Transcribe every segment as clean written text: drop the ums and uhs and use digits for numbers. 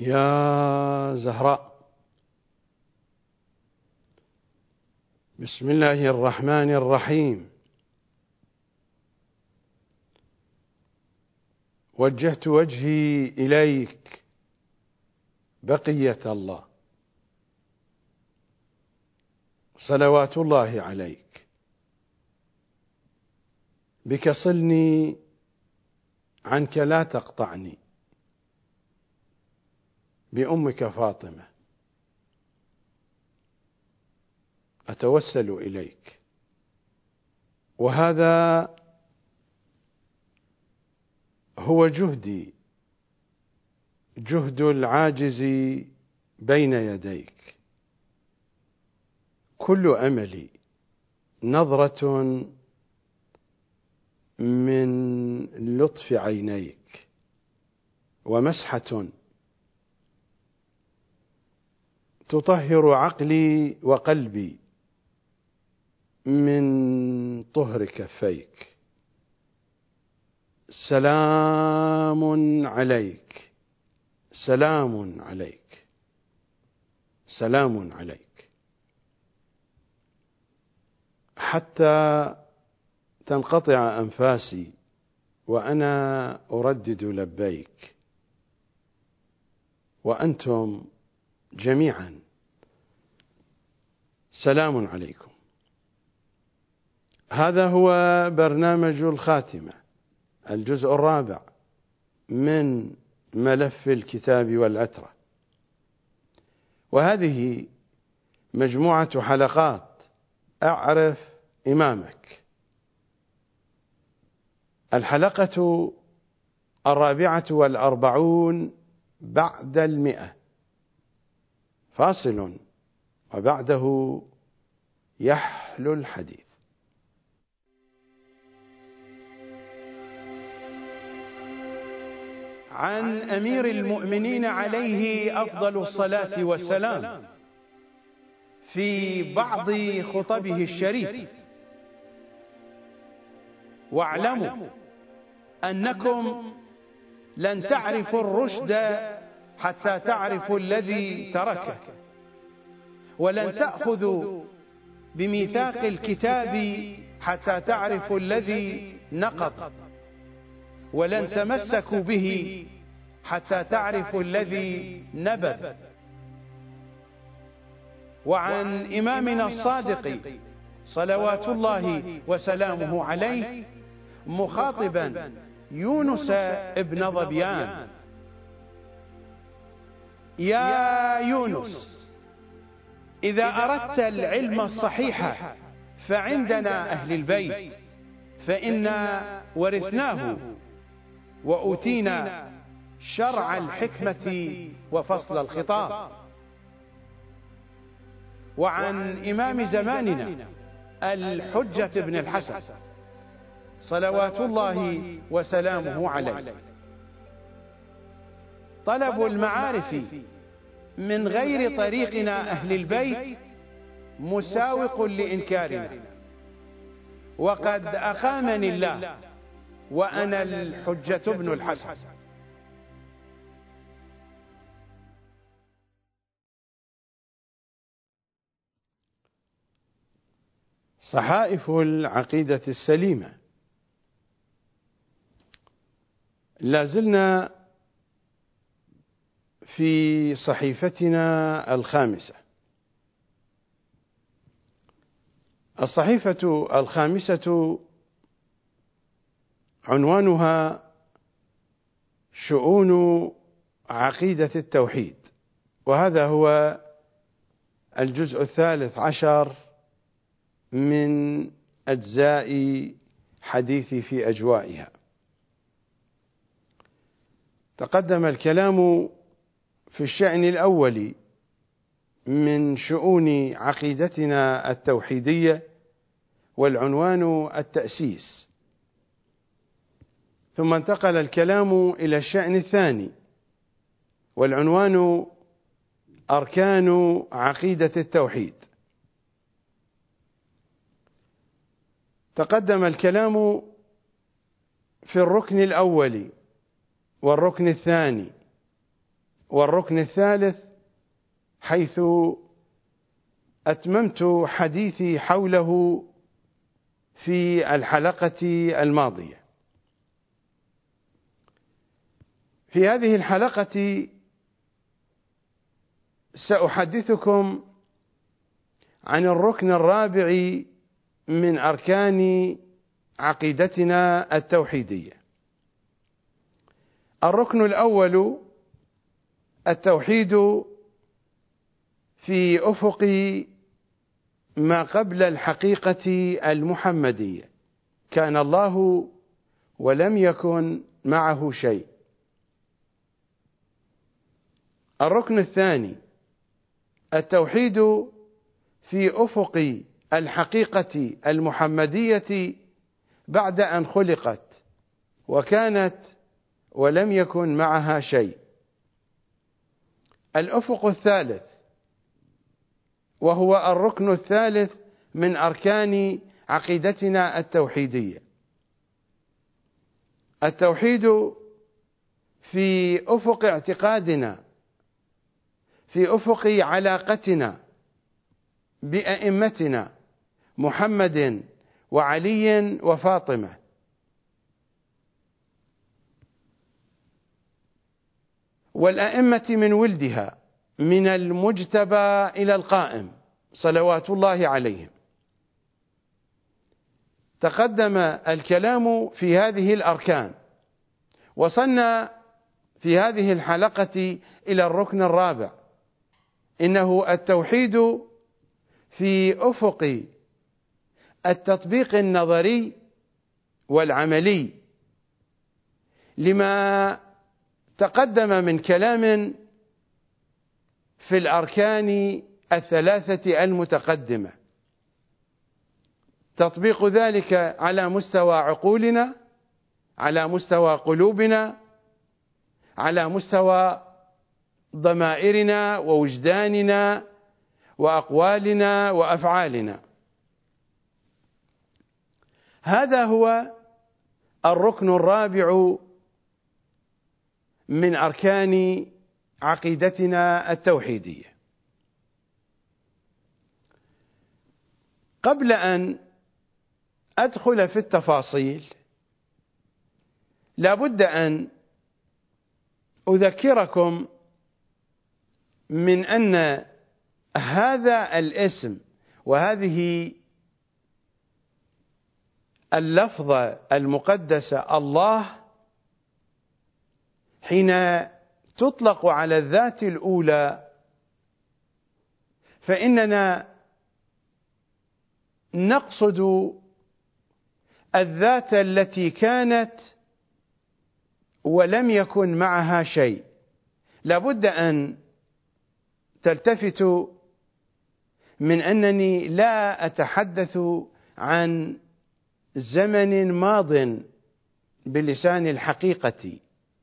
يا زهراء، بسم الله الرحمن الرحيم. وجهت وجهي إليك بقية الله، صلوات الله عليك. بك صلني عنك لا تقطعني، بأمك فاطمة أتوسل إليك. وهذا هو جهدي، جهد العاجز بين يديك. كل أملي نظرة من لطف عينيك، ومسحة تطهر عقلي وقلبي من طهر كفيك. سلام عليك، سلام عليك، سلام عليك، حتى تنقطع أنفاسي وأنا أردد لبيك، وأنتم جميعا سلام عليكم. هذا هو برنامج الخاتمة، الجزء الرابع من ملف الكتاب والأترة، وهذه مجموعة حلقات أعرف إمامك. الحلقة 44 بعد 100، فاصل وبعده يحلو الحديث. عن أمير المؤمنين عليه أفضل الصلاة والسلام في بعض خطبه الشريفة: واعلموا أنكم لن تعرفوا الرشد حتى تعرفوا الذي تركه، ولن تأخذوا بميثاق الكتاب حتى تعرفوا الذي نقض، ولن تمسكوا به حتى تعرفوا الذي نبذ. وعن إمامنا الصادق صلوات الله وسلامه عليه مخاطبا يونس ابن ظبيان: يا يونس، إذا أردت العلم الصحيح فعندنا أهل البيت، فإنا ورثناه وأوتينا شرع الحكمة وفصل الخطاب. وعن إمام زماننا الحجة بن الحسن صلوات الله وسلامه عليه: طلب المعارف من غير طريقنا أهل البيت مساوق لإنكارنا، وقد أقامني الله وأنا الحجة بن الحسن. صحائف العقيدة السليمة. لازلنا في صحيفتنا الخامسة. الصحيفة الخامسة عنوانها شؤون عقيدة التوحيد، وهذا هو الجزء 13 من أجزاء حديثي في أجوائها. تقدم الكلام في الشأن الأول من شؤون عقيدتنا التوحيدية، والعنوان التأسيس. ثم انتقل الكلام إلى الشأن الثاني، والعنوان أركان عقيدة التوحيد. تقدم الكلام في الركن الأول والركن الثاني والركن الثالث حيث أتممت حديثي حوله في الحلقة الماضية. في هذه الحلقة سأحدثكم عن الركن الرابع من أركان عقيدتنا التوحيدية. الركن الأول التوحيد في أفق ما قبل الحقيقة المحمدية، كان الله ولم يكن معه شيء. الركن الثاني التوحيد في أفق الحقيقة المحمدية بعد أن خلقت وكانت ولم يكن معها شيء. الأفق الثالث وهو الركن الثالث من أركان عقيدتنا التوحيدية، التوحيد في أفق اعتقادنا، في أفق علاقتنا بأئمتنا محمد وعلي وفاطمة، والأئمة من ولدها من المجتبى إلى القائم صلوات الله عليهم. تقدم الكلام في هذه الأركان، وصلنا في هذه الحلقة إلى الركن الرابع، إنه التوحيد في أفق التطبيق النظري والعملي لما تقدم من كلام في الأركان الثلاثة المتقدمة، تطبيق ذلك على مستوى عقولنا، على مستوى قلوبنا، على مستوى ضمائرنا ووجداننا وأقوالنا وأفعالنا. هذا هو الركن الرابع من أركان عقيدتنا التوحيدية. قبل أن أدخل في التفاصيل لابد أن أذكركم من أن هذا الاسم وهذه اللفظة المقدسة الله حين تطلق على الذات الأولى فإننا نقصد الذات التي كانت ولم يكن معها شيء. لابد أن تلتفتوا من أنني لا أتحدث عن زمن ماض بلسان الحقيقة،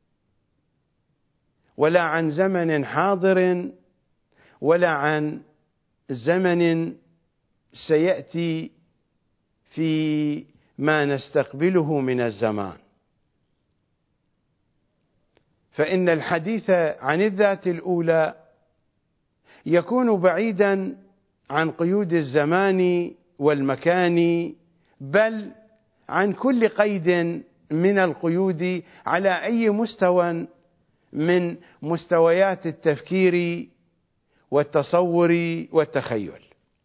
ولا عن زمن حاضر، ولا عن زمن سيأتي في ما نستقبله من الزمان. فإن الحديث عن الذات الأولى يكون بعيدا عن قيود الزمان والمكان، بل عن كل قيد من القيود على أي مستوى من مستويات التفكير والتصور والتخيل.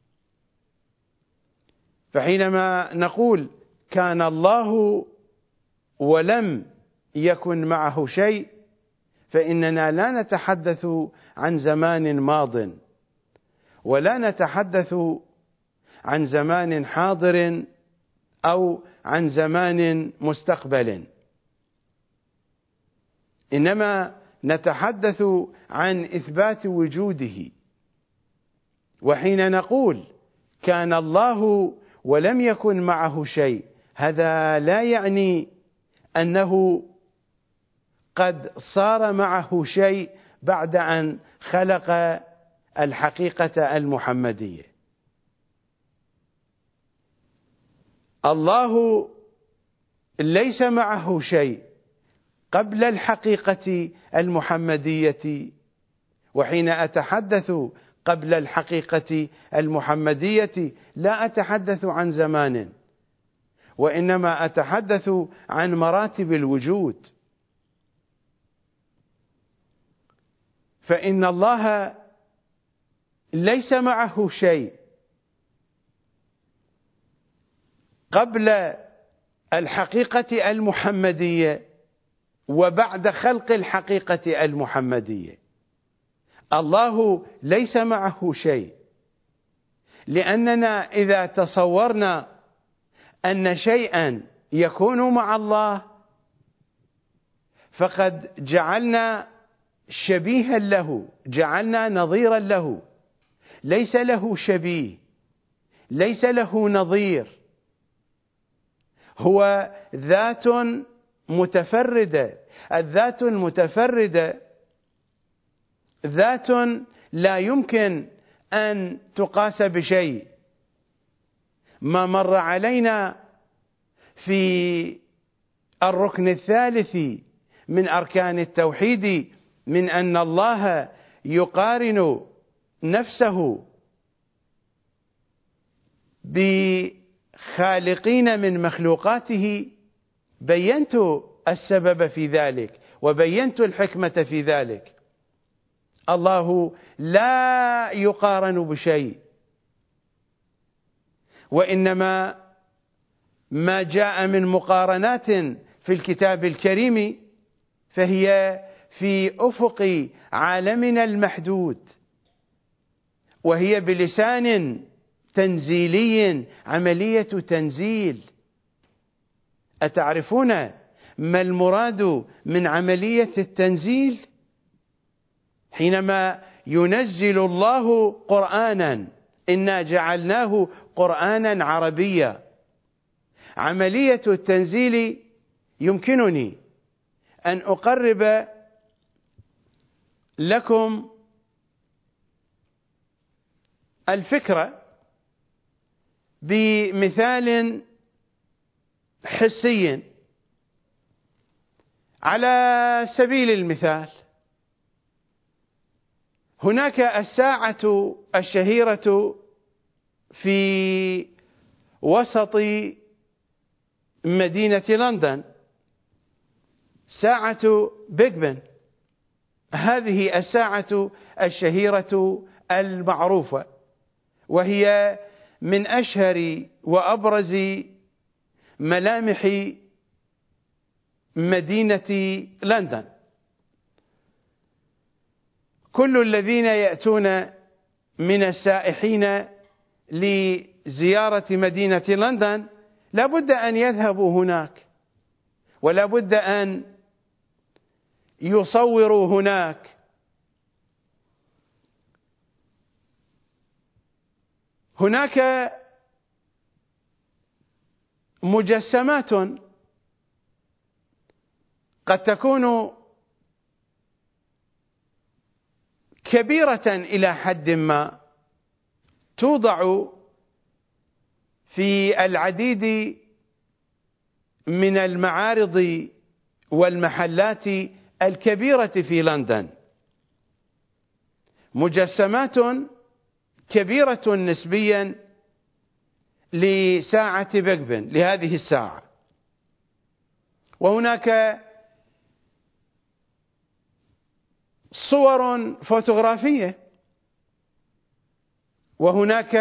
فحينما نقول كان الله ولم يكن معه شيء، فإننا لا نتحدث عن زمان ماض، ولا نتحدث عن زمان حاضر أو عن زمان مستقبل، إنما نتحدث عن إثبات وجوده. وحين نقول كان الله ولم يكن معه شيء، هذا لا يعني أنه قد صار معه شيء بعد أن خلق الحقيقة المحمدية. الله ليس معه شيء قبل الحقيقة المحمدية وحين أتحدث قبل الحقيقة المحمدية لا أتحدث عن زمان، وإنما أتحدث عن مراتب الوجود. فإن الله ليس معه شيء قبل الحقيقة المحمدية وبعد خلق الحقيقة المحمدية. الله ليس معه شيء، لأننا إذا تصورنا أن شيئا يكون مع الله فقد جعلنا شبيها له، جعلنا نظيرا له. ليس له شبيه، ليس له نظير، هو ذات متفردة. الذات المتفردة ذات لا يمكن أن تقاس بشيء. ما مر علينا في الركن الثالث من أركان التوحيد من أن الله يقارن نفسه بخالقين من مخلوقاته، بينت السبب في ذلك وبينت الحكمة في ذلك. الله لا يقارن بشيء، وإنما ما جاء من مقارنات في الكتاب الكريم فهي في أفق عالمنا المحدود، وهي بلسان تنزيلي، عملية تنزيل. أتعرفون ما المراد من عملية التنزيل؟ حينما ينزل الله قرآنا، إنا جعلناه قرآنا عربيا. عملية التنزيل يمكنني أن أقرب لكم الفكرة بمثال حسي. على سبيل المثال، هناك الساعة الشهيرة في وسط مدينة لندن، ساعة بيج بن. هذه الساعة الشهيرة المعروفة، وهي من أشهر وأبرز ملامح مدينة لندن. كل الذين يأتون من السائحين لزيارة مدينة لندن لا بد أن يذهبوا هناك، ولا بد أن يصوروا هناك. هناك مجسمات قد تكون كبيرة إلى حد ما، توضع في العديد من المعارض والمحلات الكبيرة في لندن. مجسمات كبيرة نسبيا لساعة بيج بن، لهذه الساعة. وهناك صور فوتوغرافية، وهناك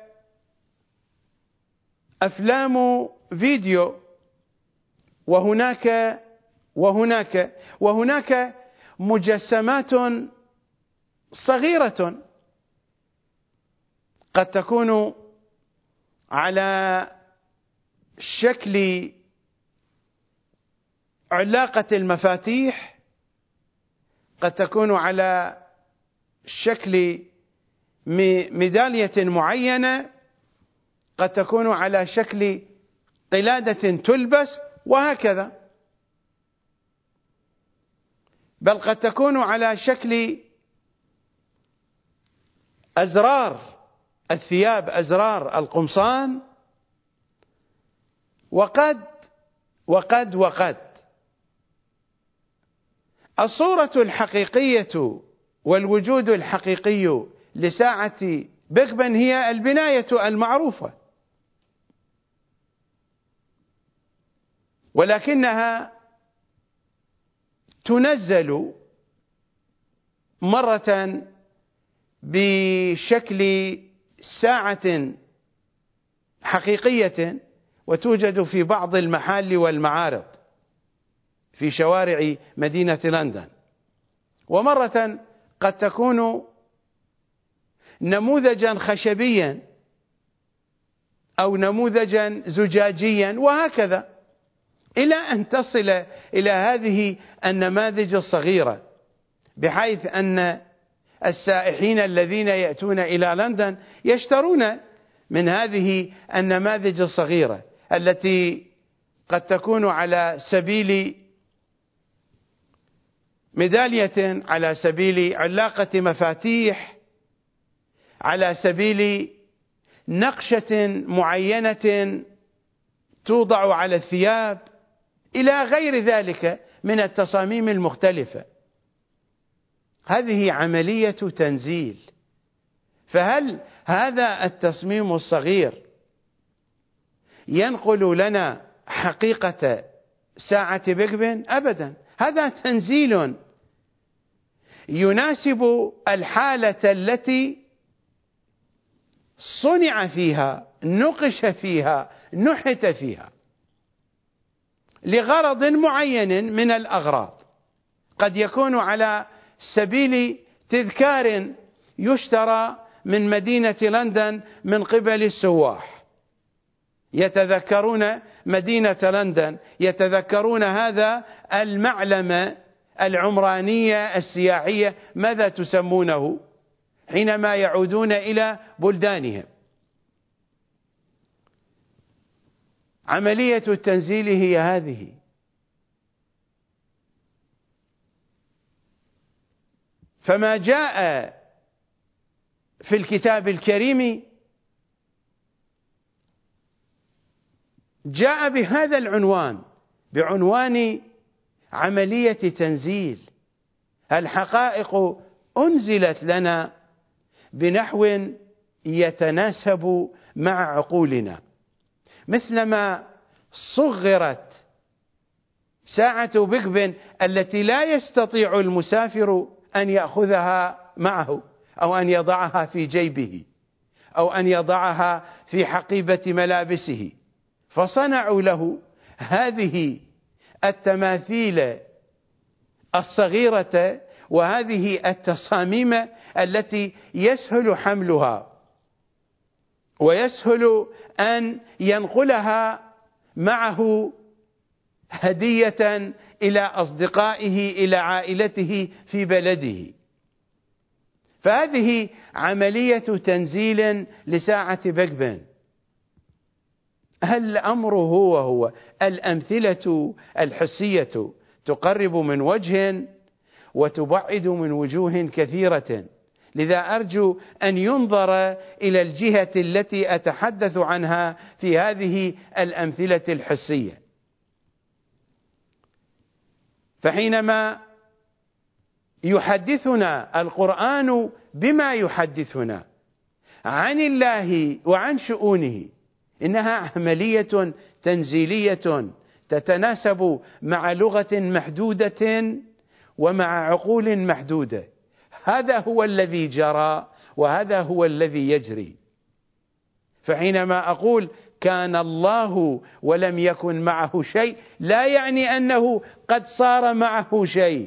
أفلام فيديو، وهناك مجسمات صغيرة قد تكون على شكل علاقة المفاتيح، قد تكون على شكل ميدالية معينة، قد تكون على شكل قلادة تلبس، وهكذا. بل قد تكون على شكل أزرار الثياب، أزرار القمصان، وقد الصورة الحقيقية والوجود الحقيقي لساعة بيج بن هي البناية المعروفة، ولكنها تنزل مرة بشكل ساعة حقيقية وتوجد في بعض المحال والمعارض في شوارع مدينة لندن، ومرة قد تكون نموذجا خشبيا أو نموذجا زجاجيا، وهكذا إلى أن تصل إلى هذه النماذج الصغيرة، بحيث أن السائحين الذين يأتون إلى لندن يشترون من هذه النماذج الصغيرة التي قد تكون على سبيل ميدالية، على سبيل علاقة مفاتيح، على سبيل نقشة معينة توضع على الثياب، إلى غير ذلك من التصاميم المختلفة. هذه عملية تنزيل. فهل هذا التصميم الصغير ينقل لنا حقيقة ساعة بيج بن؟ أبدا، هذا تنزيل يناسب الحالة التي صنع فيها، نقش فيها، نحت فيها لغرض معين من الأغراض. قد يكون على سبيل تذكار يشترى من مدينة لندن من قبل السواح، يتذكرون مدينة لندن، يتذكرون هذا المعلم العمرانية السياحية، ماذا تسمونه حينما يعودون إلى بلدانهم. عملية التنزيل هي هذه. فما جاء في الكتاب الكريم جاء بهذا العنوان، بعنوان عملية تنزيل. الحقائق أنزلت لنا بنحو يتناسب مع عقولنا، مثلما صغرت ساعة بيج بن التي لا يستطيع المسافر أن يأخذها معه، أو أن يضعها في جيبه، أو أن يضعها في حقيبة ملابسه، فصنعوا له هذه التماثيل الصغيرة وهذه التصاميم التي يسهل حملها ويسهل أن ينقلها معه هدية إلى أصدقائه، إلى عائلته في بلده. فهذه عملية تنزيل لساعة بيج بن. الأمر هو الأمثلة الحسية تقرب من وجه وتبعد من وجوه كثيرة، لذا أرجو أن ينظر إلى الجهة التي أتحدث عنها في هذه الأمثلة الحسية. فحينما يحدثنا القرآن بما يحدثنا عن الله وعن شؤونه، إنها عملية تنزيلية تتناسب مع لغة محدودة ومع عقول محدودة. هذا هو الذي جرى وهذا هو الذي يجري. فحينما أقول كان الله ولم يكن معه شيء، لا يعني أنه قد صار معه شيء.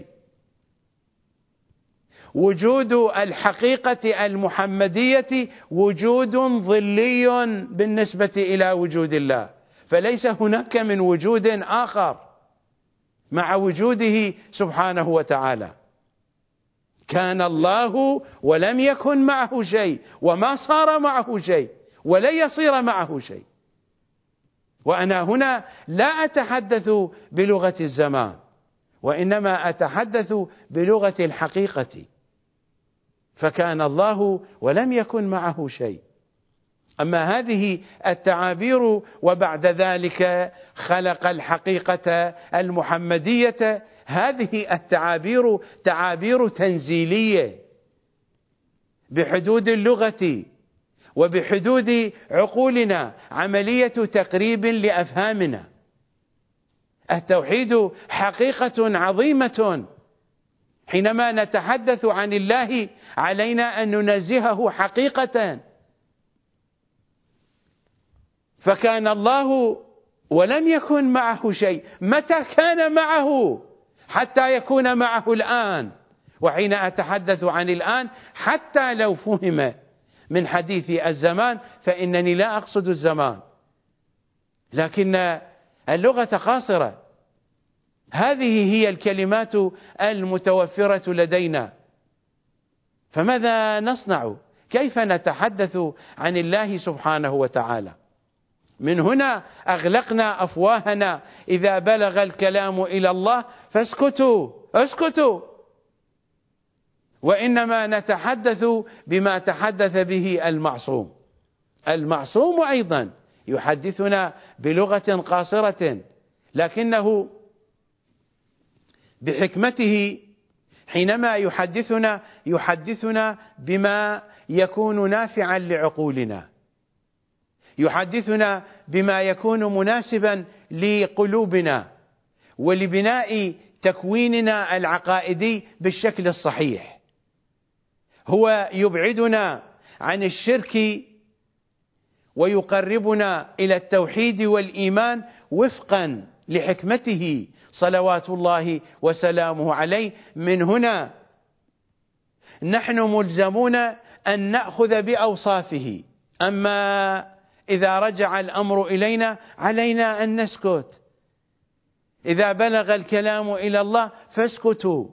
وجود الحقيقة المحمدية وجود ظلي بالنسبة إلى وجود الله، فليس هناك من وجود آخر مع وجوده سبحانه وتعالى. كان الله ولم يكن معه شيء، وما صار معه شيء، ولن يصير معه شيء. وأنا هنا لا أتحدث بلغة الزمان، وإنما أتحدث بلغة الحقيقة. فكان الله ولم يكن معه شيء. أما هذه التعابير وبعد ذلك خلق الحقيقة المحمدية، هذه التعابير تعابير تنزيلية بحدود اللغة وبحدود عقولنا عملية تقريب لأفهامنا. التوحيد حقيقة عظيمة. حينما نتحدث عن الله علينا أن ننزهه حقيقة. فكان الله ولم يكن معه شيء، متى كان معه؟ حتى يكون معه الآن. وحين أتحدث عن الآن حتى لو فهم من حديث الزمان فإنني لا أقصد الزمان، لكن اللغة قاصرة. هذه هي الكلمات المتوفرة لدينا، فماذا نصنع؟ كيف نتحدث عن الله سبحانه وتعالى؟ من هنا أغلقنا أفواهنا إذا بلغ الكلام إلى الله فاسكتوا اسكتوا، وإنما نتحدث بما تحدث به المعصوم. المعصوم أيضا يحدثنا بلغة قاصرة، لكنه بحكمته حينما يحدثنا بما يكون نافعا لعقولنا، يحدثنا بما يكون مناسبا لقلوبنا ولبناء تكويننا العقائدي بالشكل الصحيح. هو يبعدنا عن الشرك ويقربنا إلى التوحيد والإيمان وفقا لحكمته صلوات الله وسلامه عليه. من هنا نحن ملزمون أن نأخذ بأوصافه، أما إذا رجع الأمر إلينا علينا أن نسكت. إذا بلغ الكلام إلى الله فاسكتوا.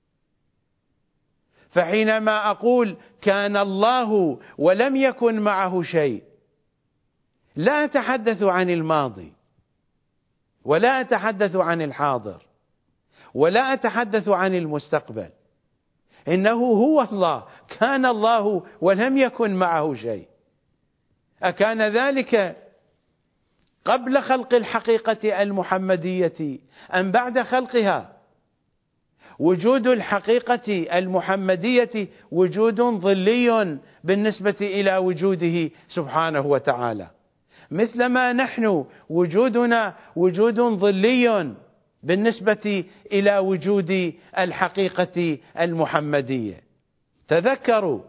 فحينما أقول كان الله ولم يكن معه شيء، لا أتحدث عن الماضي ولا أتحدث عن الحاضر ولا أتحدث عن المستقبل، إنه هو الله. كان الله ولم يكن معه شيء. أكان ذلك قبل خلق الحقيقة المحمدية أم بعد خلقها؟ وجود الحقيقة المحمدية وجود ظلي بالنسبة إلى وجوده سبحانه وتعالى، مثلما نحن وجودنا وجود ظلي بالنسبة إلى وجود الحقيقة المحمدية. تذكروا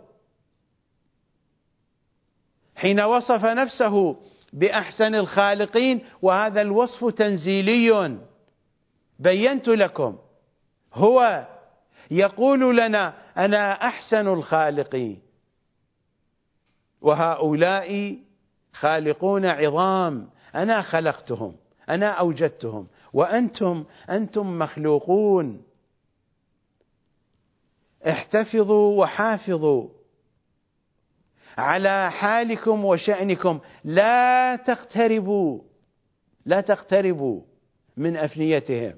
حين وصف نفسه بأحسن الخالقين، وهذا الوصف تنزيلي بينت لكم. هو يقول لنا أنا أحسن الخالقين، وهؤلاء خالقون عظام، أنا خلقتهم، أنا أوجدتهم، وأنتم مخلوقون. احتفظوا وحافظوا على حالكم وشأنكم، لا تقتربوا من أفنيتهم.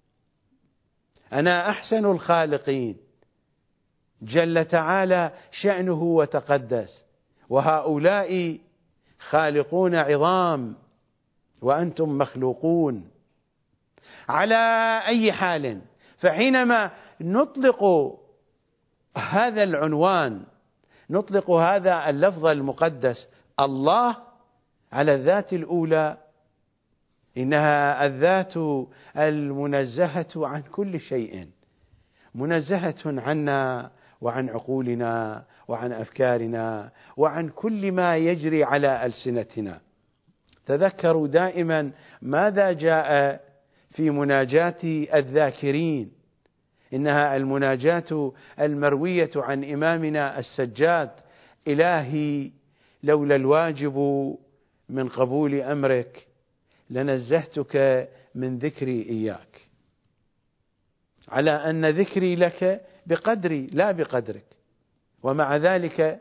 أنا أحسن الخالقين جل تعالى شأنه وتقدس، وهؤلاء خالقون عظام وأنتم مخلوقون. على أي حال، فحينما نطلق هذا العنوان، نطلق هذا اللفظ المقدس الله على الذات الأولى، إنها الذات المنزهة عن كل شيء، منزهة عنا وعن عقولنا وعن أفكارنا وعن كل ما يجري على ألسنتنا. تذكروا دائما ماذا جاء في مناجاة الذاكرين، إنها المناجاة المروية عن إمامنا السجاد: إلهي لولا الواجب من قبول أمرك لنزهتك من ذكري إياك. على أن ذكري لك بقدري لا بقدرك، ومع ذلك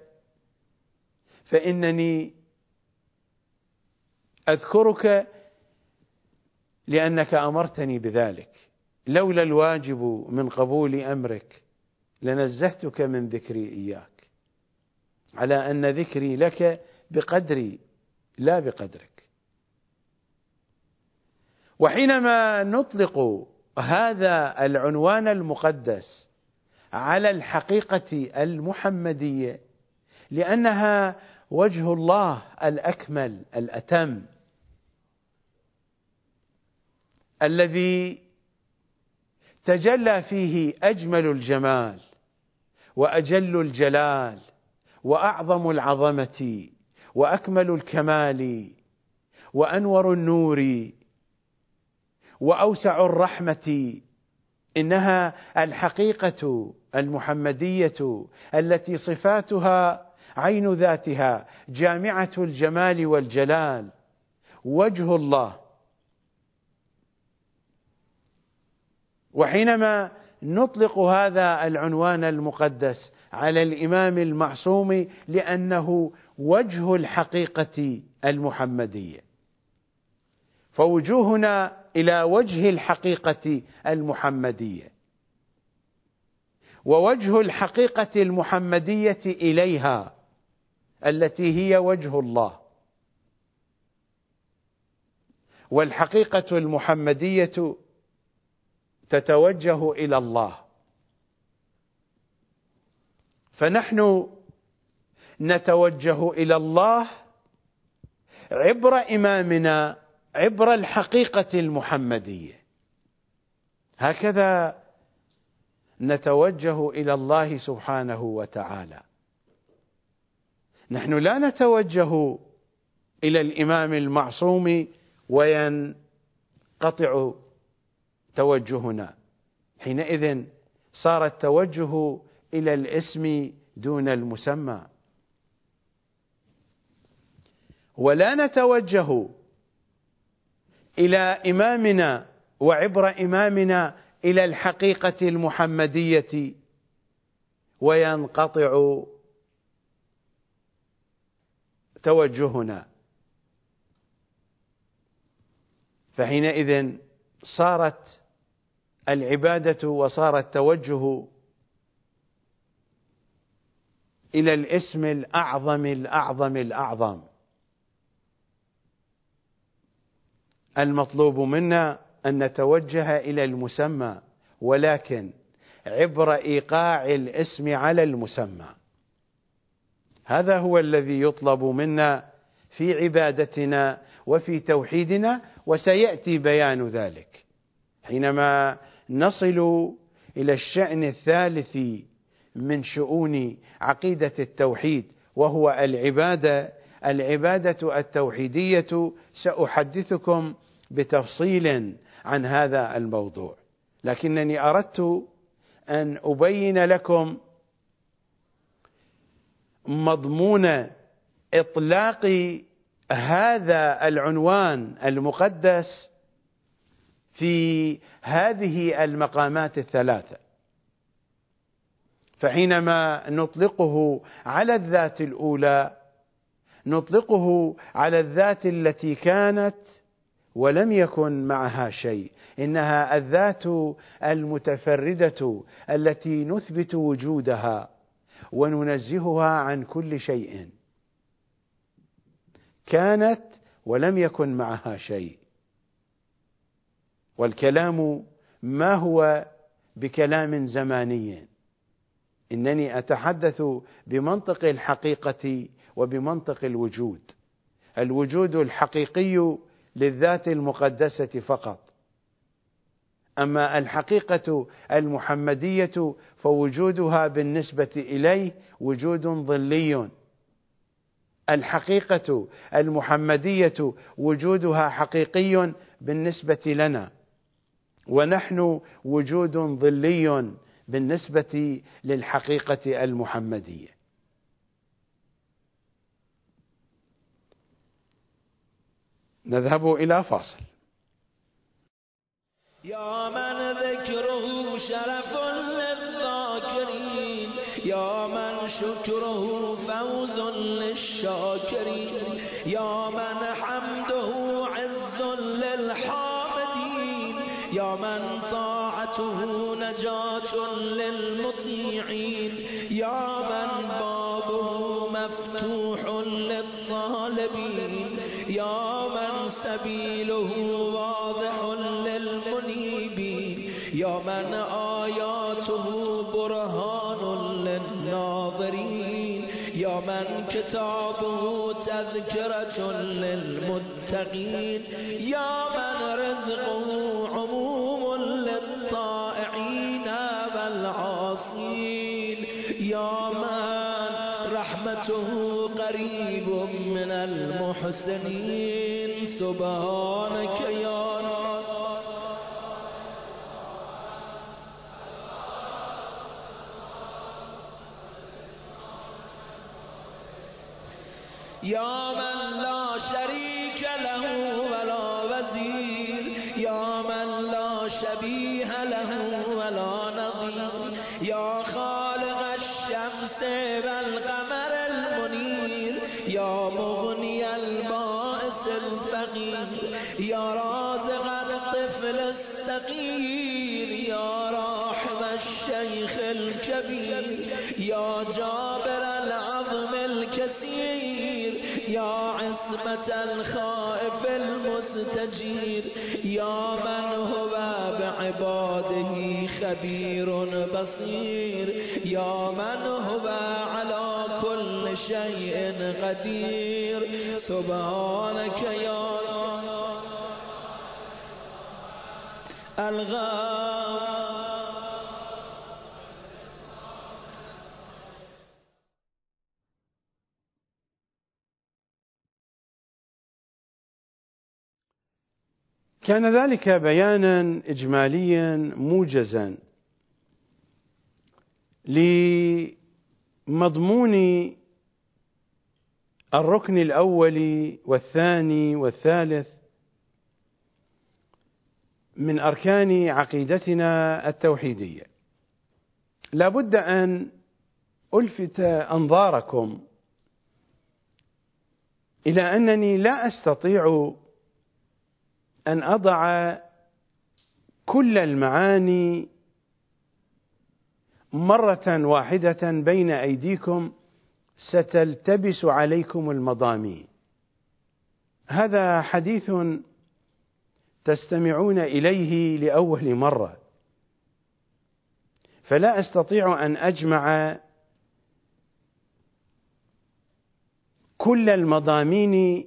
فإنني أذكرك لأنك أمرتني بذلك. لولا الواجب من قبول أمرك لنزهتك من ذكري إياك، على أن ذكري لك بقدري لا بقدرك. وحينما نطلق هذا العنوان المقدس على الحقيقة المحمدية لأنها وجه الله الأكمل الأتم، الذي تجلى فيه أجمل الجمال وأجل الجلال وأعظم العظمة وأكمل الكمال وأنور النور وأوسع الرحمة. إنها الحقيقة المحمدية التي صفاتها عين ذاتها جامعة الجمال والجلال، وجه الله. وحينما نطلق هذا العنوان المقدس على الإمام المعصوم لأنه وجه الحقيقة المحمدية، فوجوهنا إلى وجه الحقيقة المحمدية، ووجه الحقيقة المحمدية إليها التي هي وجه الله. والحقيقة المحمدية تتوجه إلى الله، فنحن نتوجه إلى الله عبر إمامنا، عبر الحقيقة المحمدية. هكذا نتوجه إلى الله سبحانه وتعالى. نحن لا نتوجه إلى الإمام المعصوم وينقطع توجهنا، حينئذ صار التوجه إلى الاسم دون المسمى. ولا نتوجه إلى إمامنا وعبر إمامنا إلى الحقيقة المحمدية وينقطع توجهنا، فحينئذ صارت العبادة وصار التوجه إلى الاسم الأعظم الأعظم الأعظم. المطلوب منا أن نتوجه إلى المسمى، ولكن عبر إيقاع الاسم على المسمى. هذا هو الذي يطلب منا في عبادتنا وفي توحيدنا، وسيأتي بيان ذلك حينما نصل إلى الشأن الثالث من شؤون عقيدة التوحيد، وهو العبادة التوحيدية. سأحدثكم بتفصيل عن هذا الموضوع، لكنني أردت أن أبين لكم مضمون إطلاق هذا العنوان المقدس في هذه المقامات الثلاثة. فحينما نطلقه على الذات الأولى نطلقه على الذات التي كانت ولم يكن معها شيء، إنها الذات المتفردة التي نثبت وجودها وننزهها عن كل شيء. كانت ولم يكن معها شيء. والكلام ما هو بكلام زماني، إنني أتحدث بمنطق الحقيقة وبمنطق الوجود. الوجود الحقيقي للذات المقدسة فقط، أما الحقيقة المحمدية فوجودها بالنسبة إليه وجود ظلي. الحقيقة المحمدية وجودها حقيقي بالنسبة لنا، ونحن وجود ظلي بالنسبة للحقيقة المحمدية. نذهب إلى فاصل. يا من ذكره شرف للذاكرين، يا من شكره فوز للشاكرين، يا من حمده عز للحامدين، يا من طاعته نجاة للمطيعين، يا من بابه مفتوح للطالبين، يا من سبيله واضح للمنيبين، يا من آياته برهان للناظرين، يا من كتابه تذكرة للمتقين يا من رزقه عموم للطائعين والعاصين يا من رحمته قريب من المحسنين سبحانك يا يا من لا شريك له ولا وزير يا من لا شبيه له ولا نظير يا خالق الشمس والقمر المنير يا مغني البائس الفقير يا رازق الطفل الصغير يا راحم الشيخ الكبير يا جابر العظم الكثير يا عصمة الخائف المستجير يا من هو بعباده خبير بصير يا من هو على كل شيء قدير سبحانك يا الغفور. كان ذلك بيانا إجماليا موجزا لمضمون الركن الأول والثاني والثالث من أركان عقيدتنا التوحيدية. لا بد أن ألفت أنظاركم إلى أنني لا أستطيع أن أضع كل المعاني مرة واحدة بين أيديكم ستلتبس عليكم المضامين. هذا حديث تستمعون إليه لأول مرة، فلا أستطيع أن أجمع كل المضامين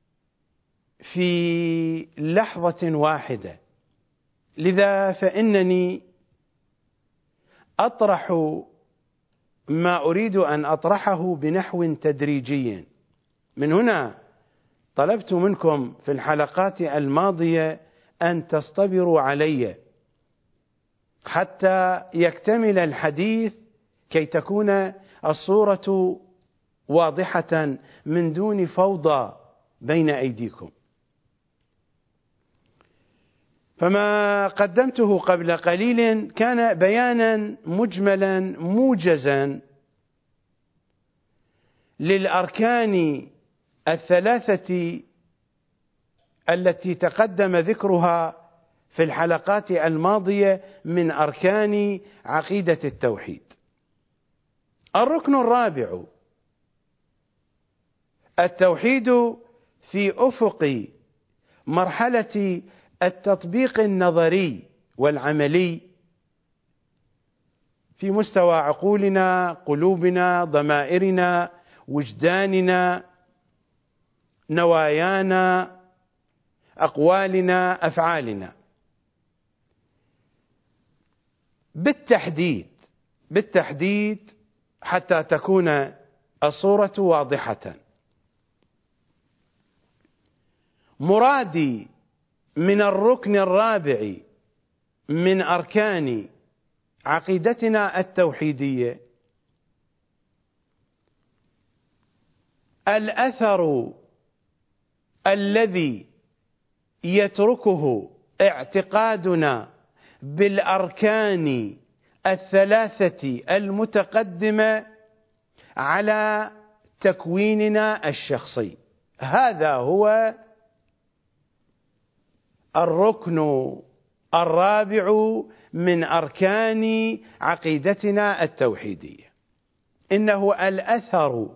في لحظة واحدة، لذا فإنني أطرح ما أريد أن أطرحه بنحو تدريجي. من هنا طلبت منكم في الحلقات الماضية أن تصطبروا علي حتى يكتمل الحديث كي تكون الصورة واضحة من دون فوضى بين أيديكم. فما قدمته قبل قليل كان بيانا مجملا موجزا للأركان الثلاثة التي تقدم ذكرها في الحلقات الماضية من أركان عقيدة التوحيد. الركن الرابع التوحيد في أفق مرحلة التطبيق النظري والعملي في مستوى عقولنا، قلوبنا، ضمائرنا، وجداننا، نوايانا، أقوالنا، أفعالنا. بالتحديد حتى تكون الصورة واضحة. مرادي من الركن الرابع من أركان عقيدتنا التوحيدية الأثر الذي يتركه اعتقادنا بالأركان الثلاثة المتقدمة على تكويننا الشخصي. هذا هو الركن الرابع من أركان عقيدتنا التوحيدية. إنه الأثر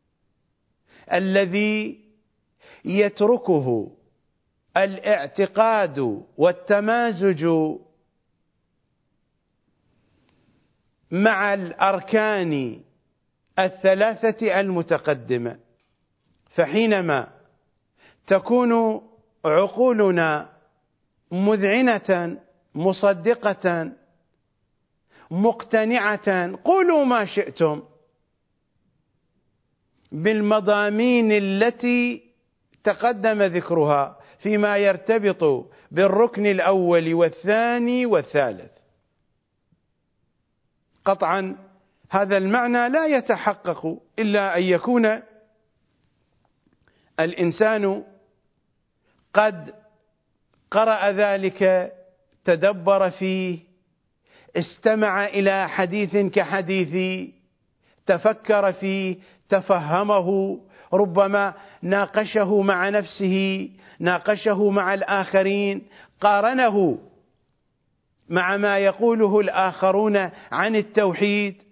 الذي يتركه الاعتقاد والتمازج مع الأركان الثلاثة المتقدمة. فحينما تكون عقولنا مذعنة مصدقة مقتنعة، قولوا ما شئتم، بالمضامين التي تقدم ذكرها فيما يرتبط بالركن الأول والثاني والثالث، قطعا هذا المعنى لا يتحقق إلا أن يكون الإنسان قد قرأ ذلك، تدبر فيه، استمع إلى حديث كحديثي، تفكر فيه، تفهمه، ربما ناقشه مع نفسه، ناقشه مع الآخرين، قارنه مع ما يقوله الآخرون عن التوحيد.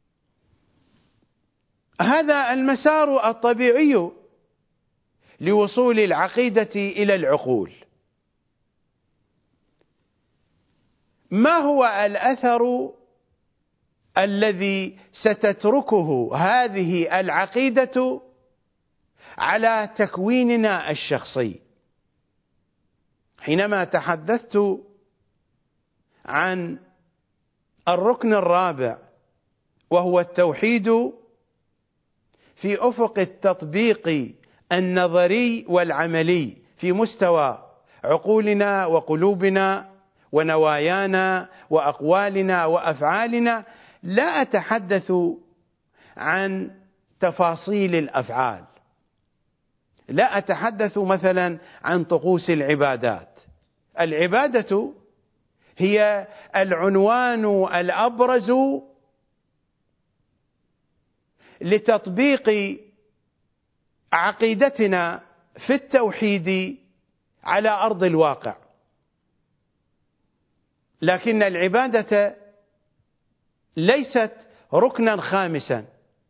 هذا المسار الطبيعي لوصول العقيدة إلى العقول. ما هو الأثر الذي ستتركه هذه العقيدة على تكويننا الشخصي؟ حينما تحدثت عن الركن الرابع وهو التوحيد في أفق التطبيق النظري والعملي في مستوى عقولنا وقلوبنا ونوايانا وأقوالنا وأفعالنا، لا أتحدث عن تفاصيل الأفعال، لا أتحدث مثلا عن طقوس العبادات. العبادة هي العنوان الأبرز لتطبيق عقيدتنا في التوحيد على أرض الواقع، لكن العبادة ليست ركنا خامسا.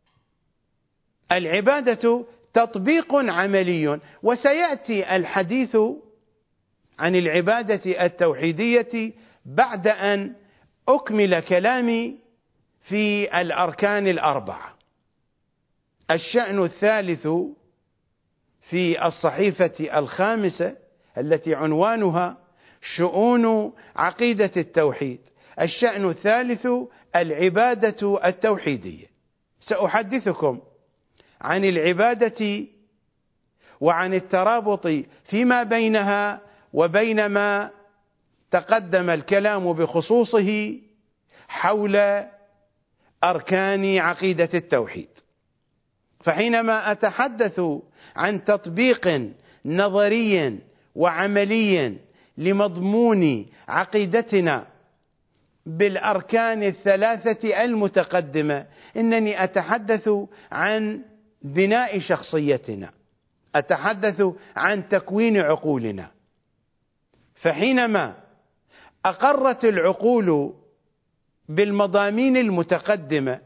العبادة تطبيق عملي، وسيأتي الحديث عن العبادة التوحيدية بعد أن أكمل كلامي في الأركان الأربعة. الشأن الثالث في الصحيفة الخامسة التي عنوانها شؤون عقيدة التوحيد، الشأن الثالث العبادة التوحيدية. سأحدثكم عن العبادة وعن الترابط فيما بينها وبين ما تقدم الكلام بخصوصه حول أركان عقيدة التوحيد. فحينما أتحدث عن تطبيق نظري وعملي لمضمون عقيدتنا بالأركان الثلاثة المتقدمة، إنني أتحدث عن بناء شخصيتنا، أتحدث عن تكوين عقولنا. فحينما أقرت العقول بالمضامين المتقدمة،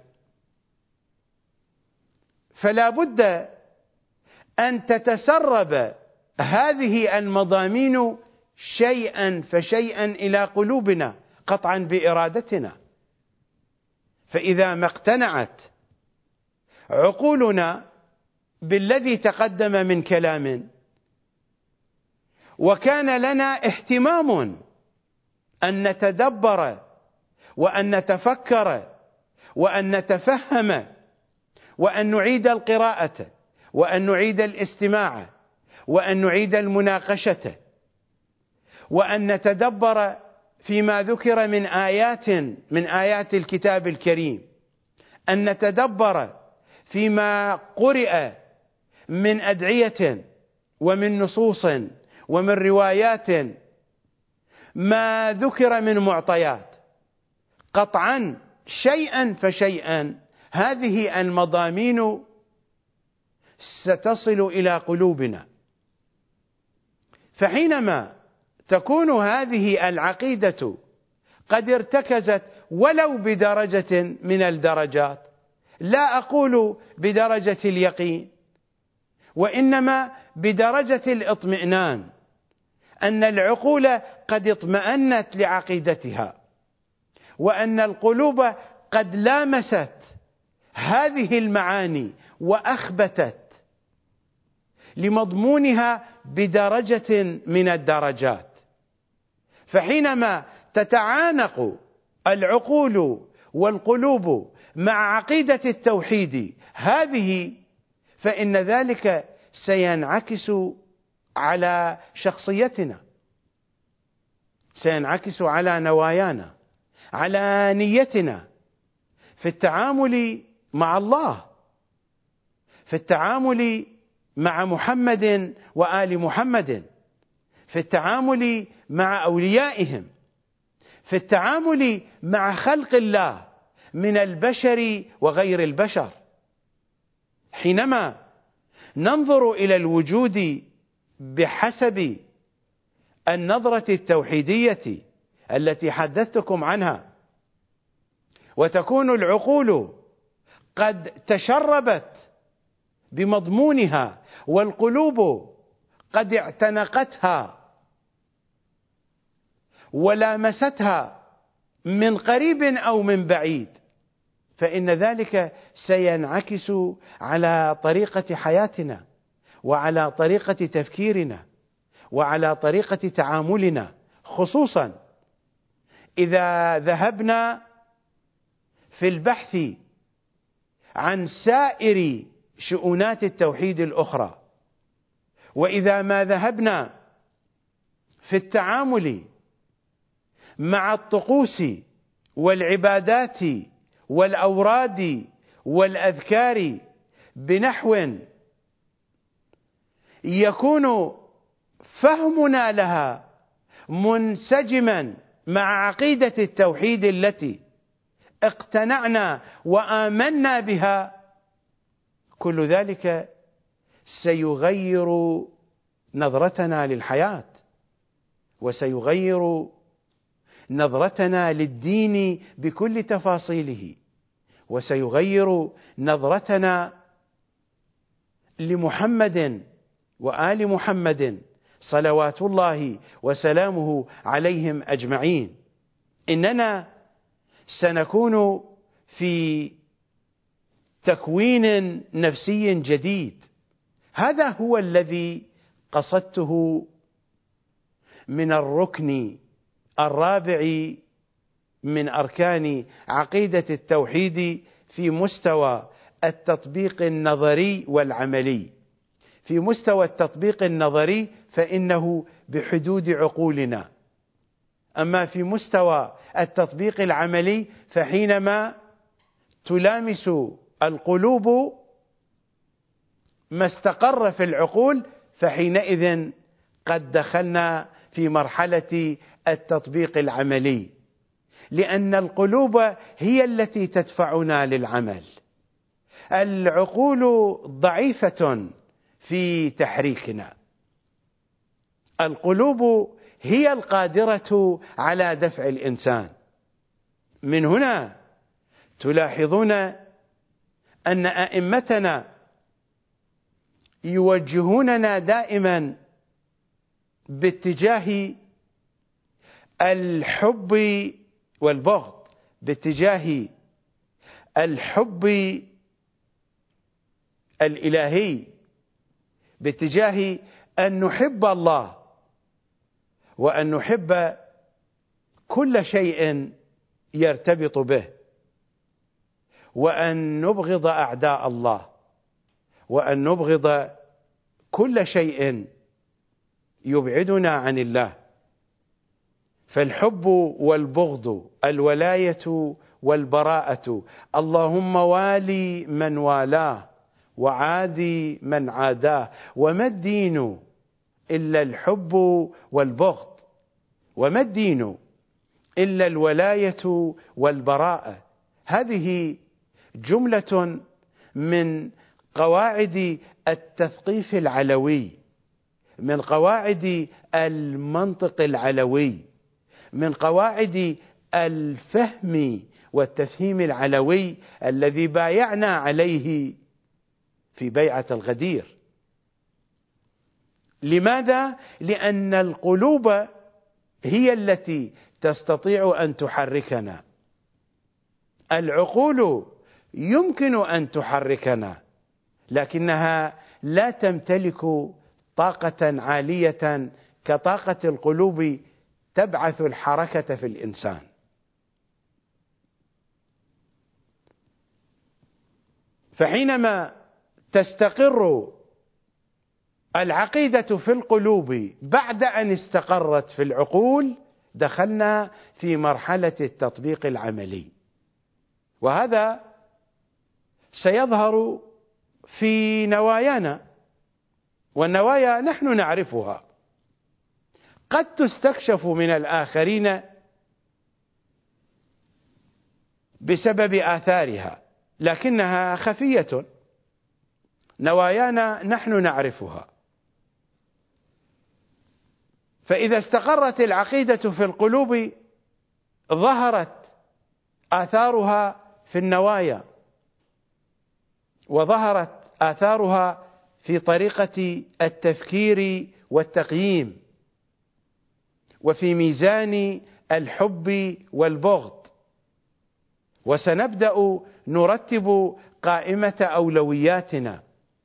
فلا بد أن تتسرب هذه المضامين شيئا فشيئا إلى قلوبنا، قطعا بإرادتنا. فإذا ما اقتنعت عقولنا بالذي تقدم من كلام، وكان لنا اهتمام أن نتدبر وأن نتفكر وأن نتفهم وأن نعيد القراءة وأن نعيد الاستماع وأن نعيد المناقشة وأن نتدبر فيما ذكر من آيات الكتاب الكريم، أن نتدبر فيما قرئ من أدعية ومن نصوص ومن روايات، ما ذكر من معطيات، قطعا شيئا فشيئا هذه المضامين ستصل إلى قلوبنا. فحينما تكون هذه العقيدة قد ارتكزت ولو بدرجة من الدرجات، لا أقول بدرجة اليقين، وإنما بدرجة الاطمئنان، أن العقول قد اطمأنت لعقيدتها، وأن القلوب قد لامست هذه المعاني وأخبتت لمضمونها بدرجة من الدرجات. فحينما تتعانق العقول والقلوب مع عقيدة التوحيد هذه، فإن ذلك سينعكس على شخصيتنا، سينعكس على نوايانا، على نيتنا في التعامل مع الله، في التعامل مع محمد وآل محمد، في التعامل مع أوليائهم، في التعامل مع خلق الله من البشر وغير البشر. حينما ننظر إلى الوجود بحسب النظرة التوحيدية التي حدثتكم عنها، وتكون العقول قد تشربت بمضمونها والقلوب قد اعتنقتها ولامستها من قريب أو من بعيد، فإن ذلك سينعكس على طريقة حياتنا وعلى طريقة تفكيرنا وعلى طريقة تعاملنا، خصوصا إذا ذهبنا في البحث عن سائر شؤونات التوحيد الأخرى، وإذا ما ذهبنا في التعامل مع الطقوس والعبادات والأوراد والأذكار بنحو يكون فهمنا لها منسجما مع عقيدة التوحيد التي اقتنعنا وآمنا بها، كل ذلك سيغير نظرتنا للحياة، وسيغير نظرتنا للدين بكل تفاصيله، وسيغير نظرتنا لمحمد وآل محمد صلوات الله وسلامه عليهم أجمعين. إننا سنكون في تكوين نفسي جديد، هذا هو الذي قصدته من الركن الرابع من أركان عقيدة التوحيد في مستوى التطبيق النظري والعملي. في مستوى التطبيق النظري فإنه بحدود عقولنا، أما في مستوى التطبيق العملي فحينما تلامس القلوب ما استقر في العقول فحينئذ قد دخلنا في مرحلة التطبيق العملي، لأن القلوب هي التي تدفعنا للعمل. العقول ضعيفة في تحريكنا، القلوب هي القادرة على دفع الإنسان. من هنا تلاحظون أن أئمتنا يوجهوننا دائما باتجاه الحب والبغض، باتجاه الحب الإلهي، باتجاه أن نحب الله وأن نحب كل شيء يرتبط به، وأن نبغض أعداء الله، وأن نبغض كل شيء يبعدنا عن الله. فالحب والبغض، الولاية والبراءة، اللهم والي من والاه وعادي من عاداه، وما الدين إلا الحب والبغض، وما الدين إلا الولاية والبراءة. هذه جملة من قواعد التثقيف العلوي، من قواعد المنطق العلوي، من قواعد الفهم والتفهيم العلوي الذي بايعنا عليه في بيعة الغدير. لماذا؟ لأن القلوب هي التي تستطيع أن تحركنا. العقول يمكن أن تحركنا، لكنها لا تمتلك طاقة عالية كطاقة القلوب تبعث الحركة في الإنسان. فحينما تستقر العقيدة في القلوب بعد أن استقرت في العقول، دخلنا في مرحلة التطبيق العملي، وهذا سيظهر في نوايانا، والنوايا نحن نعرفها، قد تستكشف من الآخرين بسبب آثارها، لكنها خفية. نوايانا نحن نعرفها. فإذا استقرت العقيدة في القلوب ظهرت آثارها في النوايا، وظهرت آثارها في طريقة التفكير والتقييم، وفي ميزان الحب والبغض. وسنبدأ نرتب قائمة أولوياتنا.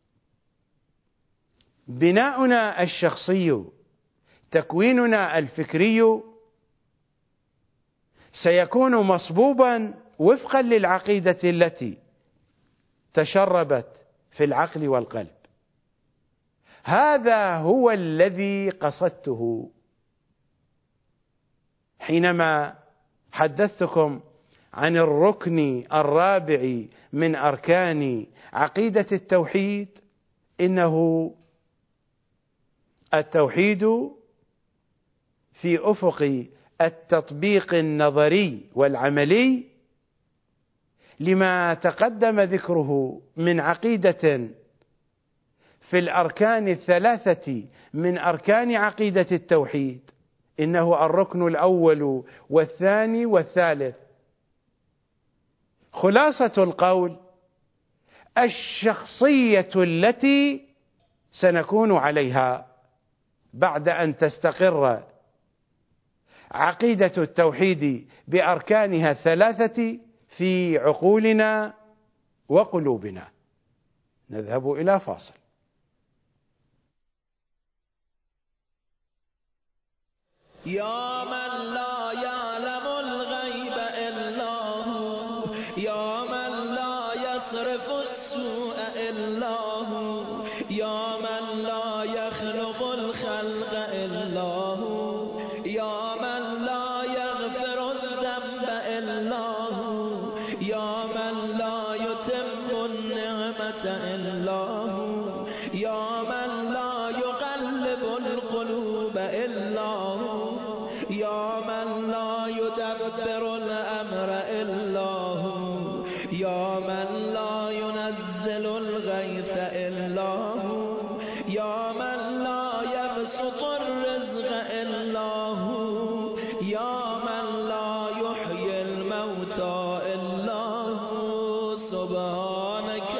بناؤنا الشخصي، تكويننا الفكري سيكون مصبوبا وفقا للعقيدة التي تشربت في العقل والقلب. هذا هو الذي قصدته حينما حدثتكم عن الركن الرابع من أركان عقيدة التوحيد. إنه التوحيد في أفق التطبيق النظري والعملي لما تقدم ذكره من عقيدة في الأركان الثلاثة من أركان عقيدة التوحيد. إنه الركن الأول والثاني والثالث. خلاصة القول: الشخصية التي سنكون عليها بعد أن تستقر عقيدة التوحيد بأركانها الثلاثة في عقولنا وقلوبنا. نذهب إلى فاصل. يا من لا يعلم الغيب إلا هو، يا من لا يصرف السوء إلا هو، يا من لا يخلق الخلق إلا هو، يا من لا يغفر الذنب إلا هو، يا من لا يتم النعمة إلا هو، يا من لا يقلب القلوب إلا هو، يا من لا يدبر الأمر إلا هو، يا من لا ينزل الغيث إلا هو، يا من لا يبسط الرزق إلا هو، يا من لا يحيي الموتى إلا هو. سبحانك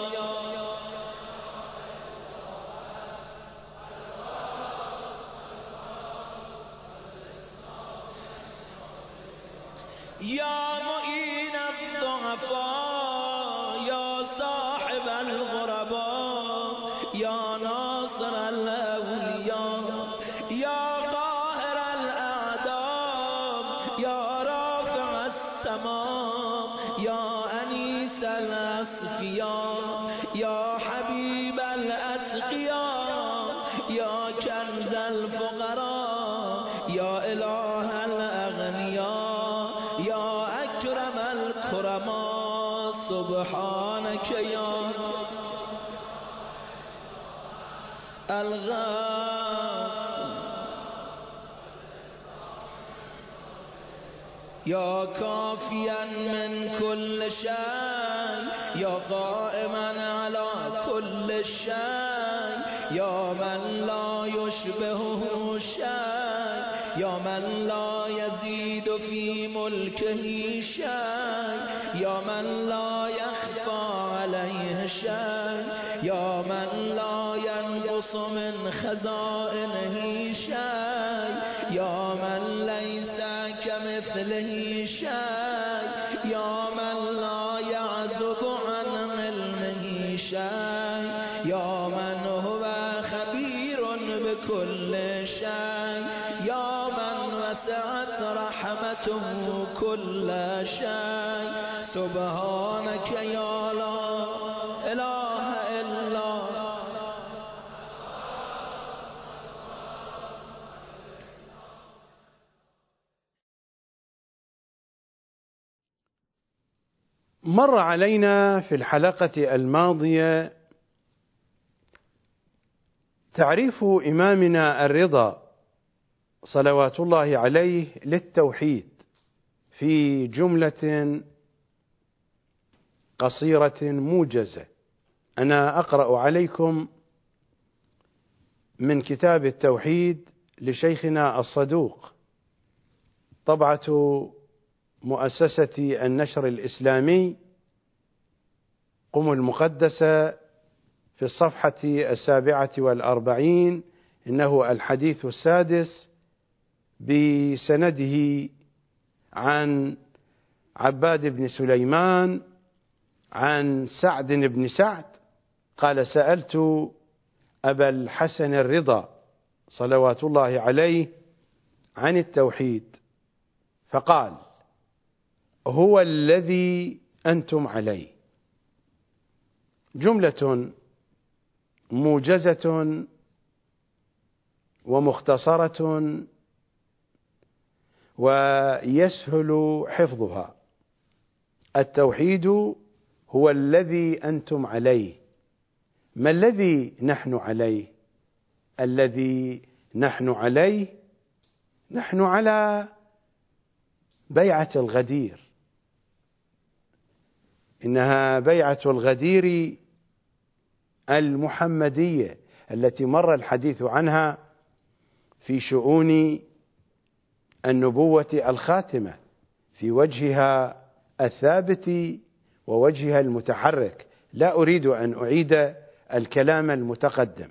يا معين الضعفاء، يا صاحب الغرباء، يا ناصر الأولياء، يا قاهر الأعداء، يا رافع السماء، يا أنيس الأصفياء، يا حبيب الأتقياء، يا كنز الفقراء، يا إله الأغنياء، يا أكرم الكرماء. سبحانك يا الغاث، يا كافيا من كل شيء، يا قائما على كل شيء، يا من لا يشبهه شيء، يا من لا يزيد في ملكه شيء، يا من لا يخفى عليه شيء، يا من لا ينقص من خزائنه شيء، يا من ليس كمثله شيء، يا من لا يعزب شيء يا من هو خبير بكل شيء يا من وسعت رحمته كل شيء سبحانك يا لا إله إلا مر علينا في الحلقة الماضية تعريف إمامنا الرضا صلوات الله عليه للتوحيد في جملة قصيرة موجزة. أنا أقرأ عليكم من كتاب التوحيد لشيخنا الصدوق، طبعة مؤسسة النشر الإسلامي قم المقدسة، في الصفحة 47، إنه الحديث 6 بسنده عن عباد بن سليمان عن سعد بن سعد قال: سألت أبا الحسن الرضا صلوات الله عليه عن التوحيد فقال: هو الذي أنتم عليه. جملة موجزة ومختصرة ويسهل حفظها. التوحيد هو الذي أنتم عليه. ما الذي نحن عليه؟ الذي نحن عليه، نحن على بيعة الغدير. إنها بيعة الغدير المحمدية التي مر الحديث عنها في شؤون النبوة الخاتمة، في وجهها الثابت ووجهها المتحرك. لا أريد أن أعيد الكلام المتقدم.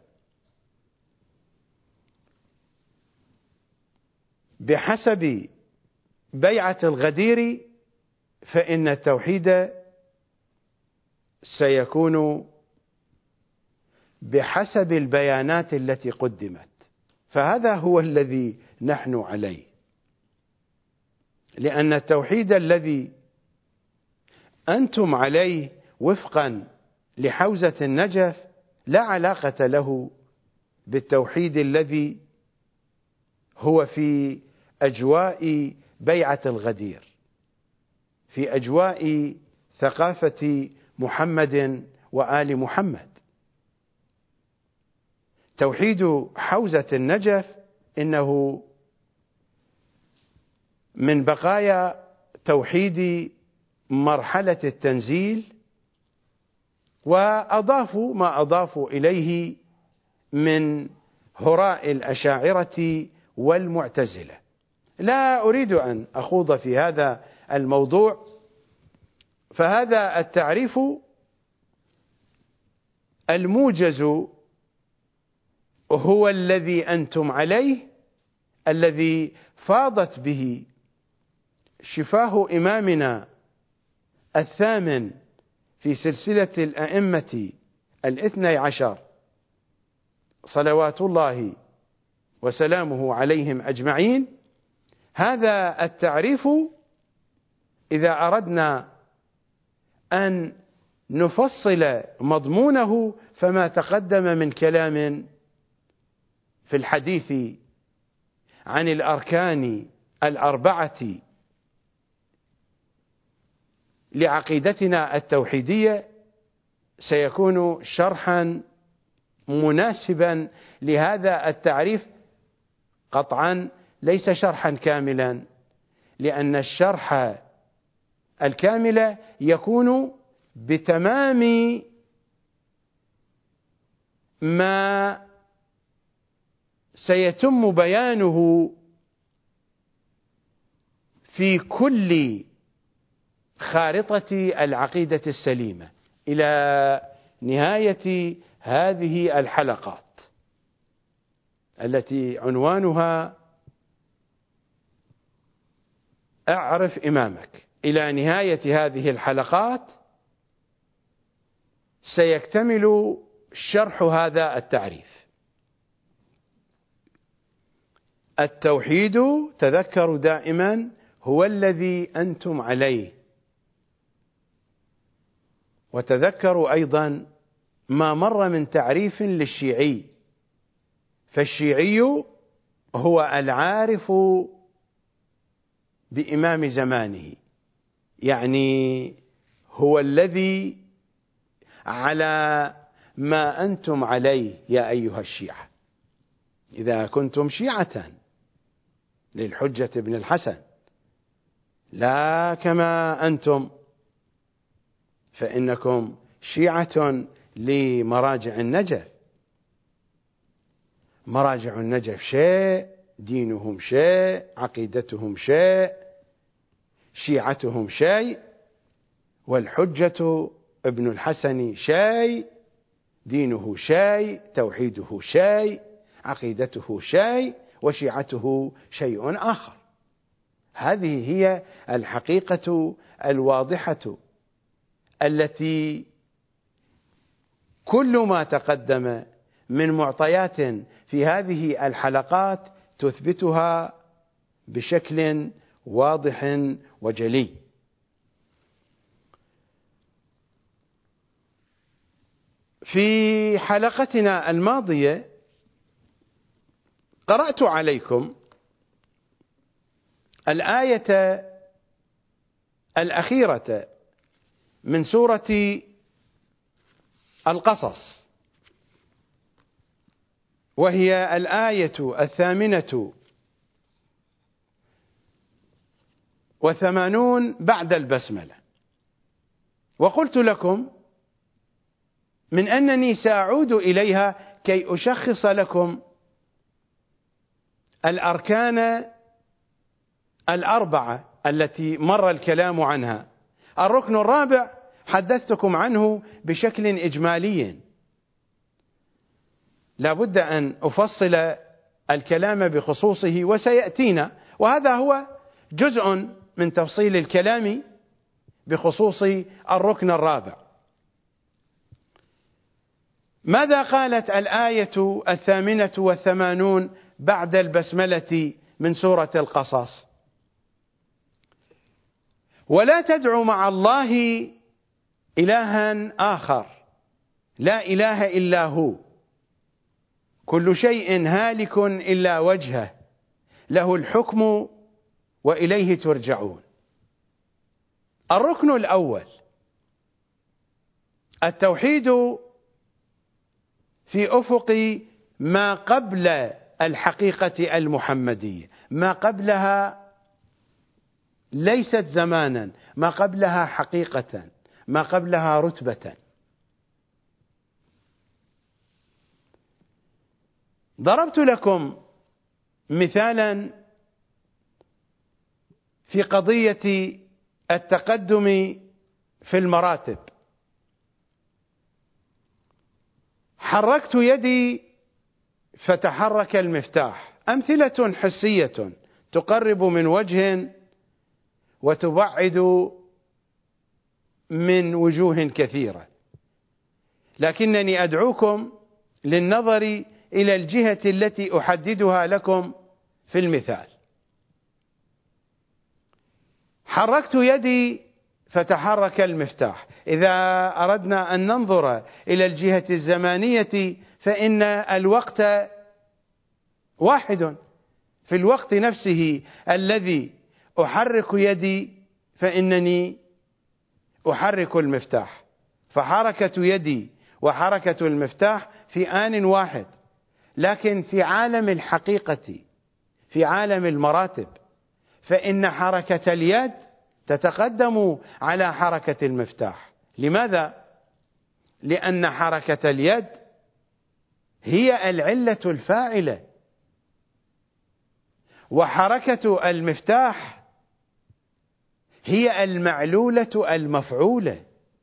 بحسب بيعة الغدير فإن التوحيد سيكون بحسب البيانات التي قدمت، فهذا هو الذي نحن عليه. لأن التوحيد الذي أنتم عليه وفقا لحوزة النجف لا علاقة له بالتوحيد الذي هو في أجواء بيعة الغدير، في أجواء ثقافة محمد وآل محمد. توحيد حوزة النجف إنه من بقايا توحيد مرحلة التنزيل، وأضافوا ما أضافوا إليه من هراء الأشاعرة والمعتزلة. لا أريد أن أخوض في هذا الموضوع، فهذا التعريف الموجز هو الذي أنتم عليه، الذي فاضت به شفاه إمامنا 8 في سلسلة الأئمة 12 صلوات الله وسلامه عليهم أجمعين. هذا التعريف إذا أردنا أن نفصل مضمونه فما تقدم من كلام في الحديث عن الأركان 4 لعقيدتنا التوحيدية سيكون شرحا مناسبا لهذا التعريف. قطعا ليس شرحا كاملا، لأن الشرح الكامل يكون بتمام ما سيتم بيانه في كل خارطة العقيدة السليمة إلى نهاية هذه الحلقات التي عنوانها أعرف إمامك. إلى نهاية هذه الحلقات سيكتمل شرح هذا التعريف. التوحيد تذكروا دائما هو الذي أنتم عليه، وتذكروا أيضا ما مر من تعريف للشيعي، فالشيعي هو العارف بإمام زمانه، يعني هو الذي على ما أنتم عليه يا أيها الشيعة، إذا كنتم شيعة للحجة بن الحسن لا كما أنتم، فإنكم شيعة لمراجع النجف. مراجع النجف شيء، دينهم شيء، عقيدتهم شيء، شيعتهم شيء، والحجة ابن الحسن شيء، دينه شيء، توحيده شيء، عقيدته شيء، وشيعته شيء آخر. هذه هي الحقيقة الواضحة التي كل ما تقدم من معطيات في هذه الحلقات تثبتها بشكل واضح وجلي. في حلقتنا الماضية قرأت عليكم الآية الأخيرة من سورة القصص، وهي الآية 88 بعد البسملة. وقلت لكم من أنني سأعود إليها كي أشخص لكم الأركان الأربعة التي مر الكلام عنها. الركن الرابع حدثتكم عنه بشكل إجمالي، لا بد أن أفصل الكلام بخصوصه وسيأتينا، وهذا هو جزء من تفصيل الكلام بخصوص الركن الرابع. ماذا قالت الآية 88 بعد البسملة من سورة القصص؟ ولا تدعوا مع الله إلها آخر لا إله إلا هو كل شيء هالك إلا وجهه له الحكم وإليه ترجعون. الركن الأول التوحيد في أفق ما قبل الحقيقة المحمدية، ما قبلها ليست زمانا، ما قبلها حقيقة، ما قبلها رتبة. ضربت لكم مثالا في قضية التقدم في المراتب. حركت يدي فتحرك المفتاح، أمثلة حسية تقرب من وجه وتبعد من وجوه كثيرة، لكنني أدعوكم للنظر إلى الجهة التي أحددها لكم في المثال. حركت يدي فتحرك المفتاح. إذا أردنا أن ننظر إلى الجهة الزمانية فإن الوقت واحد، في الوقت نفسه الذي أحرك يدي فإنني أحرك المفتاح، فحركة يدي وحركة المفتاح في آن واحد. لكن في عالم الحقيقة، في عالم المراتب، فإن حركة اليد تتقدم على حركة المفتاح. لماذا؟ لأن حركة اليد هي العلة الفاعلة، وحركة المفتاح هي المعلولة المفعولة.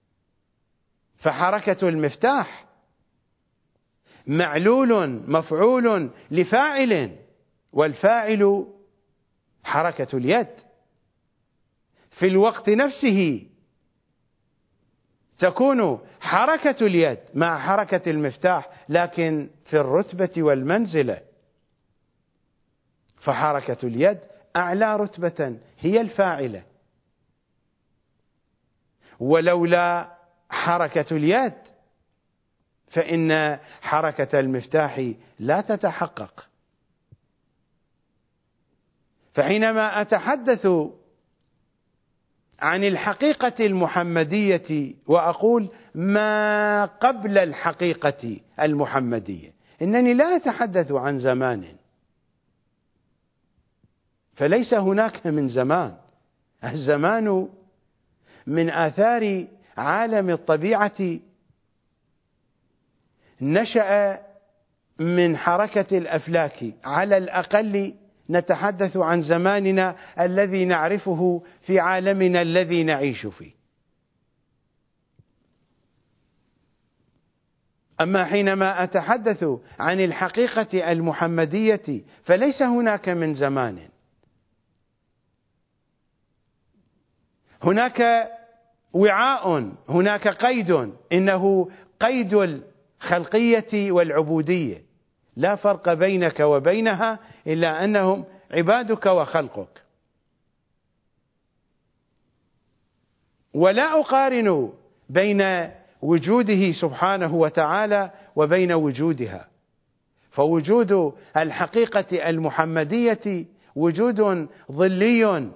فحركة المفتاح معلول مفعول لفاعل، والفاعل حركة اليد. في الوقت نفسه تكون حركة اليد مع حركة المفتاح، لكن في الرتبة والمنزلة، فحركة اليد أعلى رتبة، هي الفاعلة، ولولا حركة اليد فإن حركة المفتاح لا تتحقق. فحينما أتحدث عن الحقيقة المحمدية وأقول ما قبل الحقيقة المحمدية، إنني لا أتحدث عن زمان، فليس هناك من زمان. الزمان من آثار عالم الطبيعة، نشأ من حركة الأفلاك. على الأقل نتحدث عن زماننا الذي نعرفه في عالمنا الذي نعيش فيه. أما حينما أتحدث عن الحقيقة المحمدية فليس هناك من زمان، هناك وعاء، هناك قيد، إنه قيد الخلقية والعبودية، لا فرق بينك وبينها إلا أنهم عبادك وخلقك. ولا أقارن بين وجوده سبحانه وتعالى وبين وجودها، فوجود الحقيقة المحمدية وجود ظلي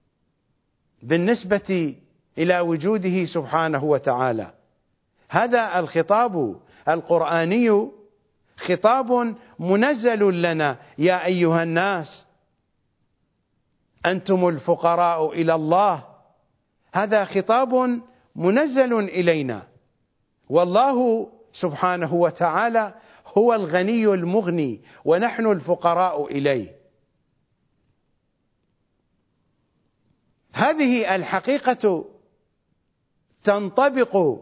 بالنسبة إلى وجوده سبحانه وتعالى. هذا الخطاب القرآني خطاب منزل لنا: يا أيها الناس أنتم الفقراء إلى الله. هذا خطاب منزل إلينا، والله سبحانه وتعالى هو الغني المغني ونحن الفقراء إليه. هذه الحقيقة تنطبق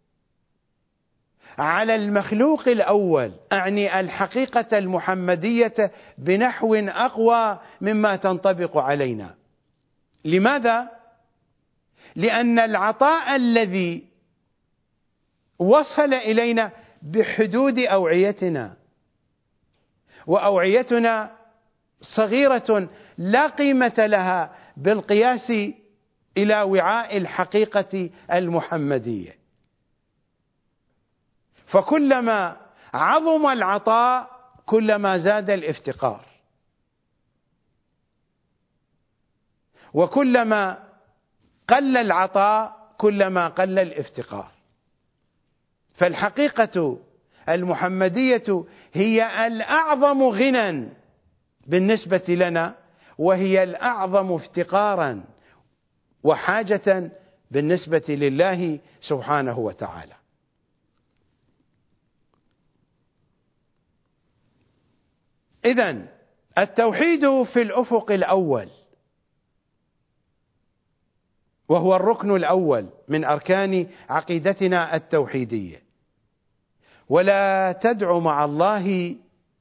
على المخلوق الأول، أعني الحقيقة المحمدية بنحو أقوى مما تنطبق علينا. لماذا؟ لأن العطاء الذي وصل إلينا بحدود أوعيتنا، وأوعيتنا صغيرة لا قيمة لها بالقياس إلى وعاء الحقيقة المحمدية. فكلما عظم العطاء كلما زاد الافتقار، وكلما قل العطاء كلما قل الافتقار. فالحقيقة المحمدية هي الأعظم غنى بالنسبة لنا، وهي الأعظم افتقارا وحاجة بالنسبة لله سبحانه وتعالى. إذن التوحيد في الأفق الأول، وهو الركن الأول من أركان عقيدتنا التوحيدية. ولا تدع مع الله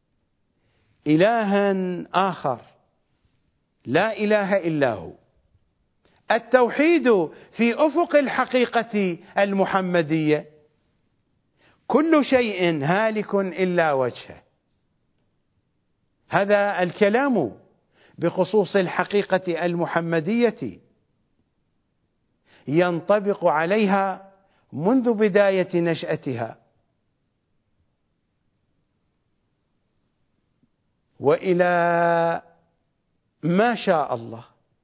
إلها آخر، لا إله إلا هو. التوحيد في أفق الحقيقة المحمدية: كل شيء هالك إلا وجهه. هذا الكلام بخصوص الحقيقة المحمدية ينطبق عليها منذ بداية نشأتها وإلى ما شاء الله.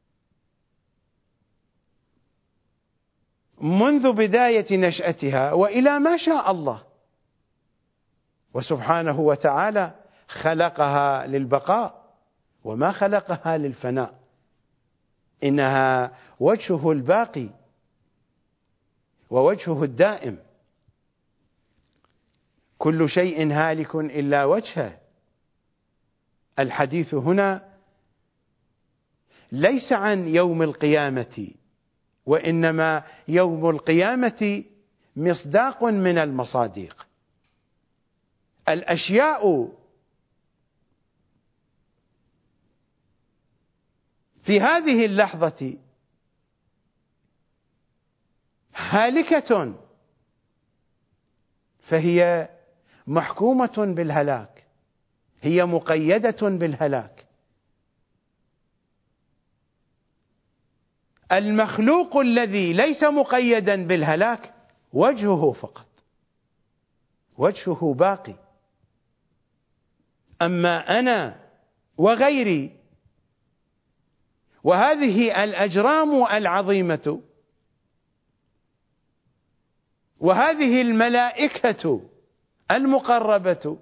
منذ بداية نشأتها وإلى ما شاء الله، وسبحانه وتعالى خلقها للبقاء وما خلقها للفناء، إنها وجهه الباقي ووجهه الدائم. كل شيء هالك إلا وجهه. الحديث هنا ليس عن يوم القيامة، وإنما يوم القيامة مصداق من المصاديق. الأشياء في هذه اللحظة هالكة فهي محكومة بالهلاك، هي مقيدة بالهلاك. المخلوق الذي ليس مقيدا بالهلاك وجهه فقط، وجهه باقي. أما أنا وغيري وهذه الأجرام العظيمة وهذه الملائكة المقربة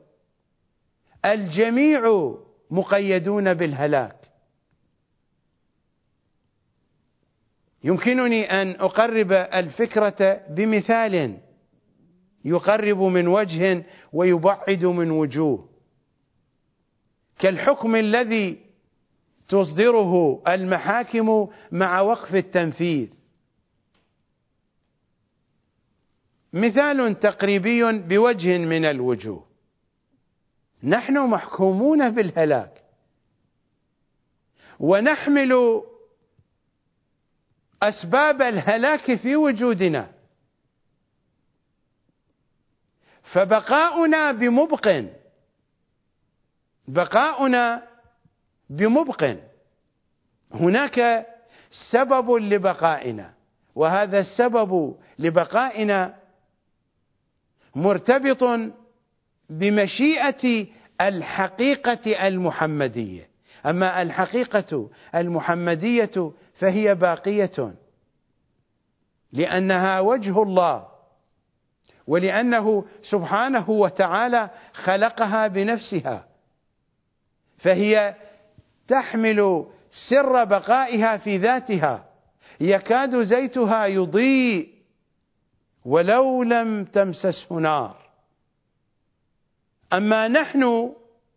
الجميع مقيدون بالهلاك. يمكنني أن أقرب الفكرة بمثال يقرب من وجه ويبعد من وجوه، كالحكم الذي تصدره المحاكم مع وقف التنفيذ. مثال تقريبي بوجه من الوجوه: نحن محكومون بالهلاك ونحمل أسباب الهلاك في وجودنا، فبقاؤنا بمبق. هناك سبب لبقائنا، وهذا السبب لبقائنا مرتبط بمشيئة الحقيقة المحمدية. أما الحقيقة المحمدية فهي باقية، لأنها وجه الله، ولأنه سبحانه وتعالى خلقها بنفسها، فهي تحمل سر بقائها في ذاتها، يكاد زيتها يضيء ولو لم تمسسه نار. أما نحن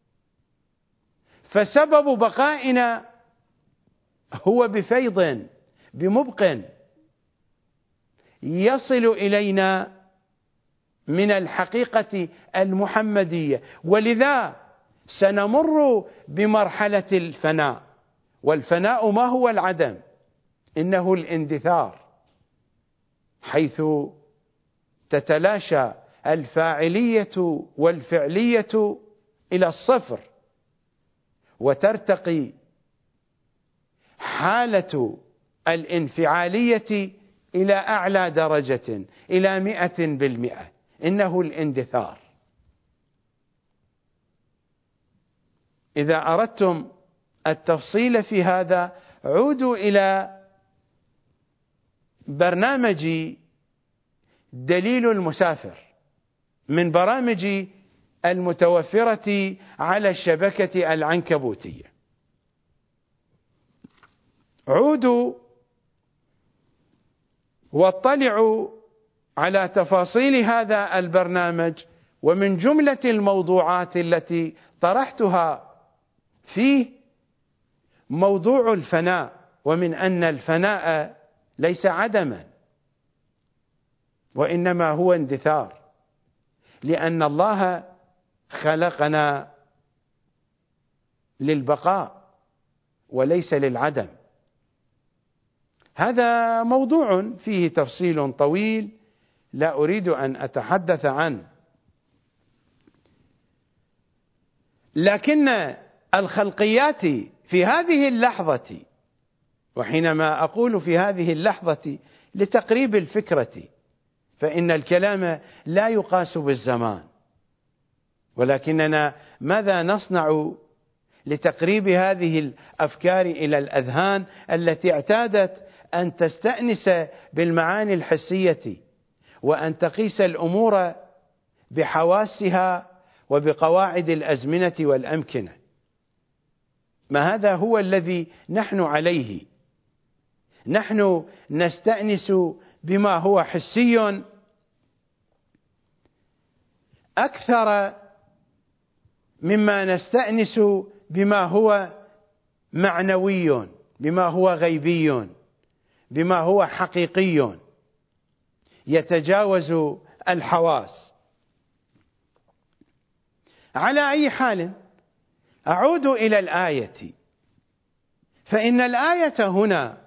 فسبب بقائنا هو بفيض بمبق يصل إلينا من الحقيقة المحمدية، ولذا سنمر بمرحلة الفناء. والفناء ما هو العدم؟ إنه الاندثار، حيث تتلاشى الفاعلية والفعلية إلى الصفر، وترتقي حالة الانفعالية إلى أعلى درجة، إلى 100%. إنه الاندثار. إذا أردتم التفصيل في هذا عودوا إلى برنامج دليل المسافر من برامج المتوفرة على الشبكة العنكبوتية. عودوا واطلعوا على تفاصيل هذا البرنامج، ومن جملة الموضوعات التي طرحتها فيه موضوع الفناء، ومن أن الفناء ليس عدما وإنما هو اندثار، لأن الله خلقنا للبقاء وليس للعدم. هذا موضوع فيه تفصيل طويل لا أريد أن أتحدث عنه، لكن الخلقيات في هذه اللحظة، وحينما أقول في هذه اللحظة لتقريب الفكرة، فإن الكلام لا يقاس بالزمان، ولكننا ماذا نصنع لتقريب هذه الأفكار إلى الأذهان التي اعتادت أن تستأنس بالمعاني الحسية وأن تقيس الأمور بحواسها وبقواعد الأزمنة والأمكنة. ما هذا هو الذي نحن عليه. نحن نستأنس بما هو حسي أكثر مما نستأنس بما هو معنوي، بما هو غيبي، بما هو حقيقي يتجاوز الحواس. على أي حال أعود إلى الآية، فإن الآية هنا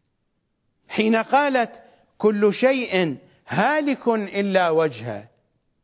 حين قالت كل شيء هالك إلا وجهه،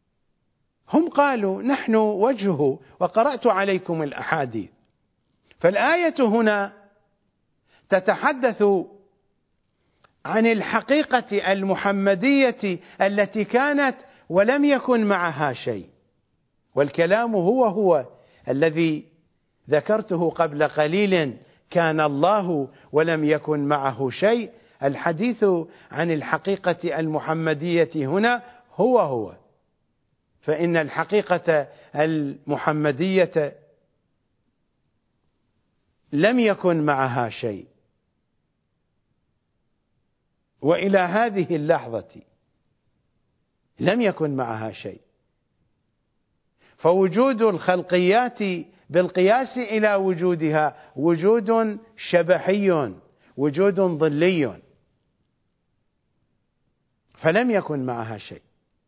هم قالوا نحن وجهه، وقرأت عليكم الأحاديث. فالآية هنا تتحدث عن الحقيقة المحمدية التي كانت ولم يكن معها شيء، والكلام هو الذي ذكرته قبل قليل، كان الله ولم يكن معه شيء. الحديث عن الحقيقة المحمدية هنا هو، فإن الحقيقة المحمدية لم يكن معها شيء، وإلى هذه اللحظة لم يكن معها شيء. فوجود الخلقيات بالقياس إلى وجودها وجود شبحي، وجود ظلي، فلم يكن معها شيء.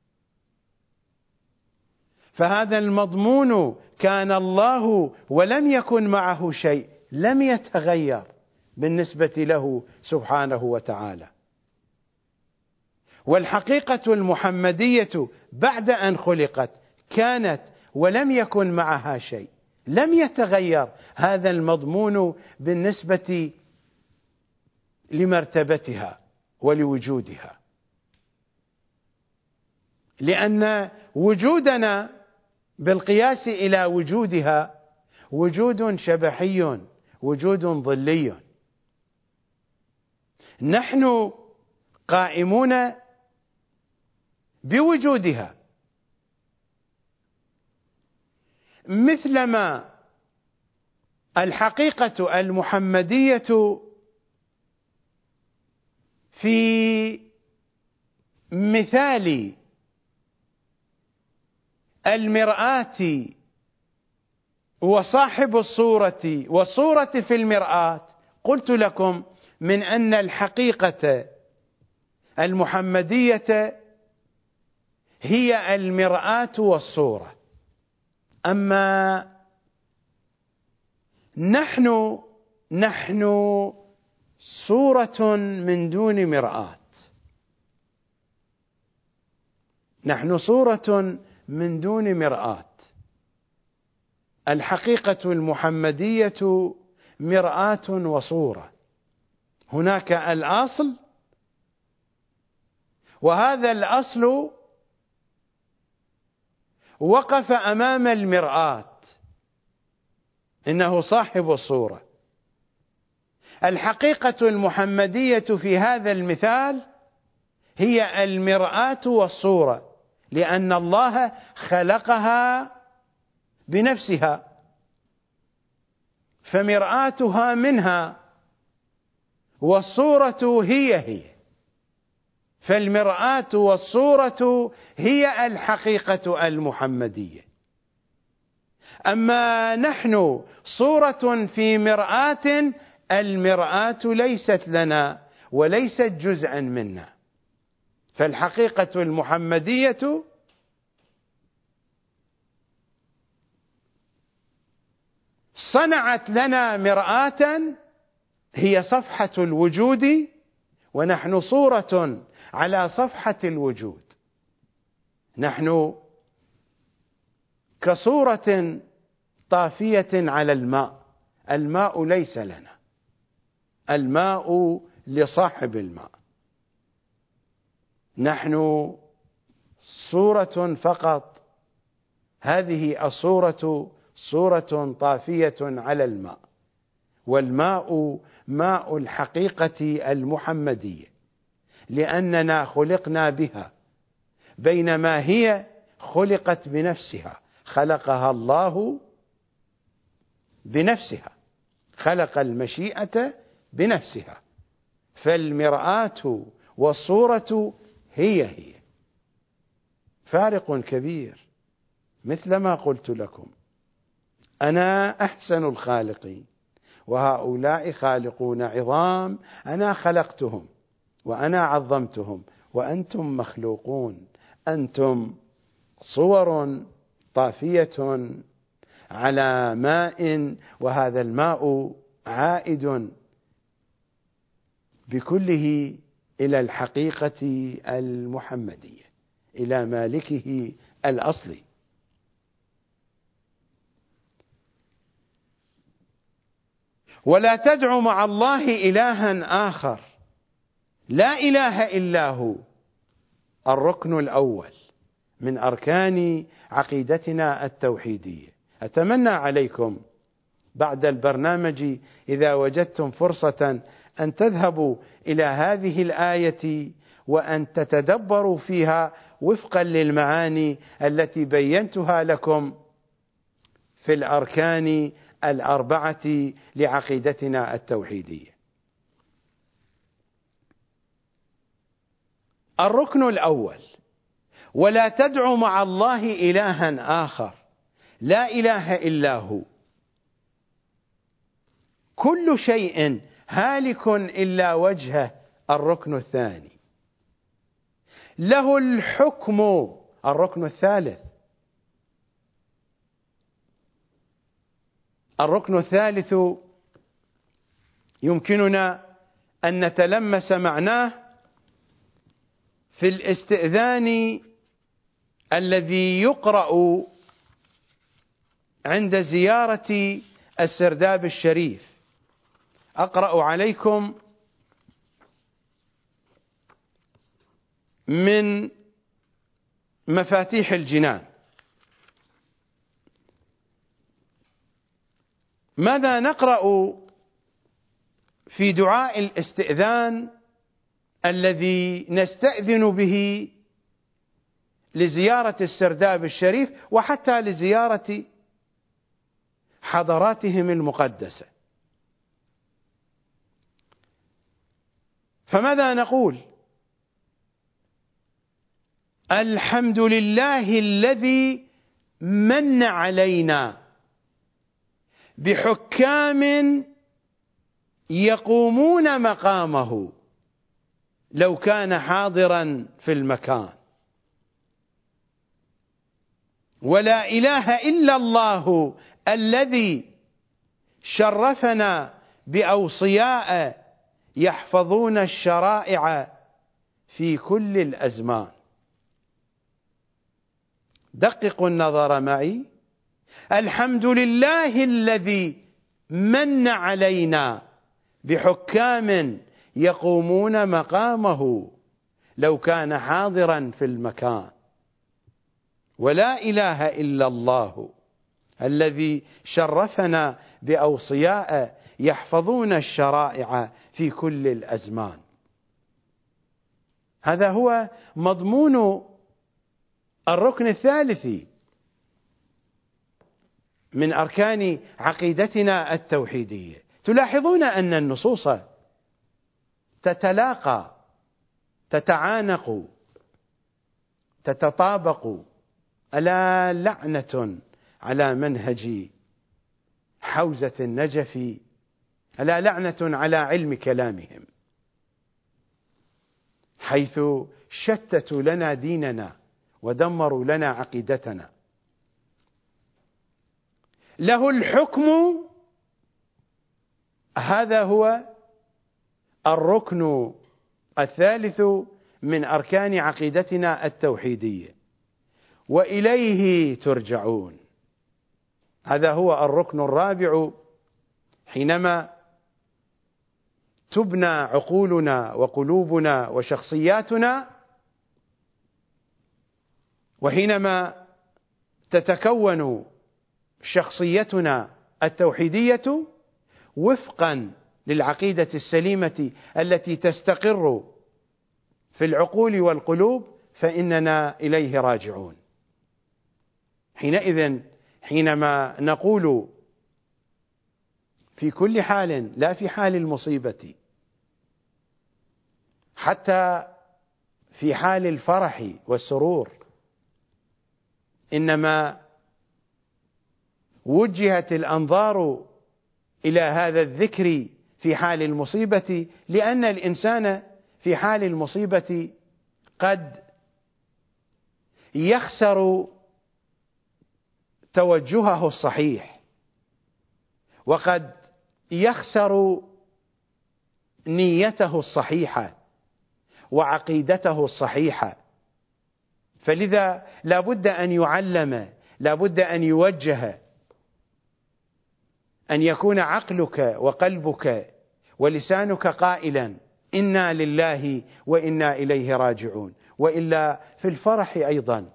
فهذا المضمون كان الله ولم يكن معه شيء لم يتغير بالنسبة له سبحانه وتعالى. والحقيقة المحمدية بعد أن خلقت كانت ولم يكن معها شيء، لم يتغير هذا المضمون بالنسبة لمرتبتها ولوجودها، لأن وجودنا بالقياس إلى وجودها وجود شبحي، وجود ظلي. نحن قائمون بوجودها، مثلما الحقيقة المحمدية في مثال المرآة وصاحب الصورة والصورة في المرآة. قلت لكم من أن الحقيقة المحمدية هي المرآة والصورة، أما نحن صورة من دون مرآة، نحن صورة من دون مرآة. الحقيقة المحمدية مرآة وصورة، هناك الأصل، وهذا الأصل وقف أمام المرآة، إنه صاحب الصورة. الحقيقة المحمدية في هذا المثال هي المرآة والصورة، لأن الله خلقها بنفسها، فمرآتها منها والصورة هي، فالمرآة والصورة هي الحقيقة المحمدية. أما نحن صورة في مرآة، المرآة ليست لنا وليست جزءا منا، فالحقيقة المحمدية صنعت لنا مرآة هي صفحة الوجود، ونحن صورة على صفحة الوجود. نحن كصورة طافية على الماء، الماء ليس لنا، الماء لصاحب الماء. نحن صورة فقط، هذه الصورة صورة طافية على الماء، والماء ماء الحقيقة المحمدية، لأننا خلقنا بها، بينما هي خلقت بنفسها، خلقها الله بنفسها، خلق المشيئة بنفسها، فالمرآة والصورة هي فارق كبير. مثلما قلت لكم أنا أحسن الخالقين، وهؤلاء خالقون عظام، أنا خلقتهم وأنا عظمتهم، وأنتم مخلوقون، أنتم صور طافية على ماء، وهذا الماء عائد بكله إلى الحقيقة المحمدية، إلى مالكه الأصلي. ولا تدع مع الله إلها آخر لا إله إلا هو، الركن الأول من أركان عقيدتنا التوحيدية. أتمنى عليكم بعد البرنامج إذا وجدتم فرصة أن تذهبوا إلى هذه الآية وأن تتدبروا فيها وفقا للمعاني التي بينتها لكم في الأركان الأربعة لعقيدتنا التوحيدية. الركن الأول: ولا تدع مع الله إلها آخر لا إله إلا هو. كل شيء هالك إلا وجهه، الركن الثاني. له الحكم، الركن الثالث. الركن الثالث يمكننا أن نتلمس معناه في الاستئذان الذي يقرأ عند زيارة السرداب الشريف. أقرأ عليكم من مفاتيح الجنان. ماذا نقرأ في دعاء الاستئذان الذي نستأذن به لزيارة السرداب الشريف وحتى لزيارة حضراتهم المقدسة؟ فماذا نقول؟ الحمد لله الذي من علينا بحكام يقومون مقامه لو كان حاضرا في المكان. ولا إله إلا الله الذي شرفنا بأوصياء يحفظون الشرائع في كل الأزمان. دققوا النظر معي. الحمد لله الذي من علينا بحكام يقومون مقامه لو كان حاضرا في المكان. ولا إله إلا الله الذي شرفنا بأوصياء يحفظون الشرائع في كل الأزمان. هذا هو مضمون الركن الثالث من أركان عقيدتنا التوحيدية. تلاحظون أن النصوص تتلاقى، تتعانق، تتطابق. ألا لعنة على منهج حوزة النجف، ألا لعنة على علم كلامهم، حيث شتتوا لنا ديننا ودمروا لنا عقيدتنا. له الحكم، هذا هو الركن الثالث من أركان عقيدتنا التوحيدية. وإليه ترجعون، هذا هو الركن الرابع. حينما تبنى عقولنا وقلوبنا وشخصياتنا، وحينما تتكون شخصيتنا التوحيدية وفقا للعقيدة السليمة التي تستقر في العقول والقلوب، فإننا إليه راجعون. حينئذ حينما نقول في كل حال، لا في حال المصيبة، حتى في حال الفرح والسرور، إنما وجهت الأنظار إلى هذا الذكر في حال المصيبة، لأن الإنسان في حال المصيبة قد يخسر توجهه الصحيح، وقد يخسر نيته الصحيحة وعقيدته الصحيحة. فلذا لا بد أن يعلم، لا بد أن يوجه، أن يكون عقلك وقلبك ولسانك قائلا إنا لله وإنا إليه راجعون، وإلا في الفرح أيضا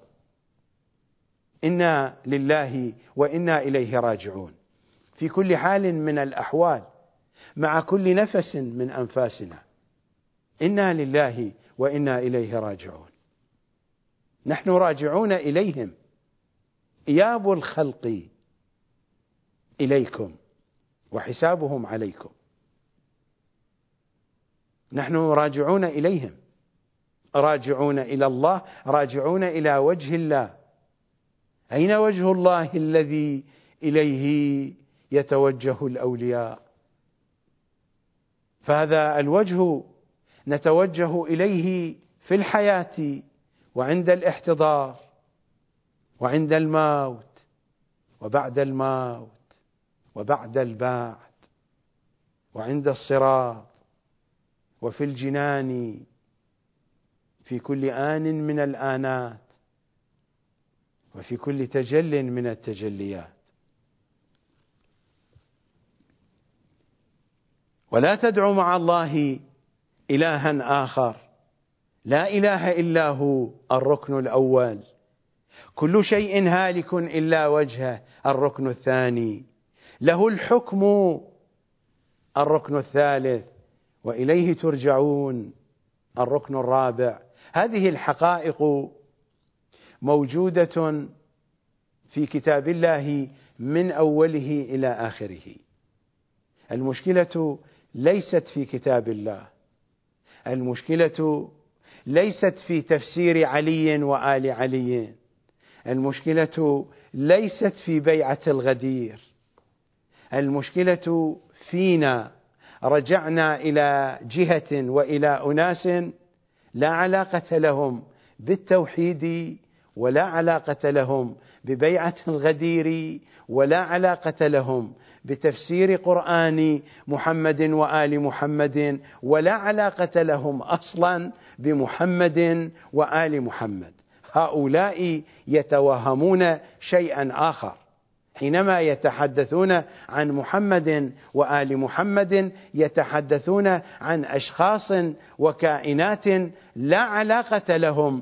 إنا لله وإنا إليه راجعون، في كل حال من الأحوال، مع كل نفس من أنفاسنا، إنا لله وإنا إليه راجعون. نحن راجعون إليهم، إياب الخلق إليكم وحسابهم عليكم. نحن راجعون إليهم، راجعون إلى الله، راجعون إلى وجه الله. أين وجه الله الذي إليه يتوجه الأولياء؟ فهذا الوجه نتوجه إليه في الحياة وعند الاحتضار وعند الموت وبعد الموت وبعد البعث وعند الصراط وفي الجنان، في كل آن من الآنات وفي كل تجل من التجليات. ولا تدع مع الله إلها آخر، لا إله إلا هو الركن الأول، كل شيء هالك إلا وجهه الركن الثاني، له الحكم الركن الثالث، وإليه ترجعون الركن الرابع. هذه الحقائق موجودة في كتاب الله من أوله إلى آخره. المشكلة ليست في كتاب الله، المشكلة ليست في تفسير علي وآل علي، المشكلة ليست في بيعة الغدير، المشكلة فينا. رجعنا إلى جهة وإلى أناس لا علاقة لهم بالتوحيد، ولا علاقة لهم ببيعة الغدير، ولا علاقة لهم بتفسير قرآن محمد وآل محمد، ولا علاقة لهم أصلا بمحمد وآل محمد. هؤلاء يتوهمون شيئا آخر حينما يتحدثون عن محمد وآل محمد، يتحدثون عن أشخاص وكائنات لا علاقة لهم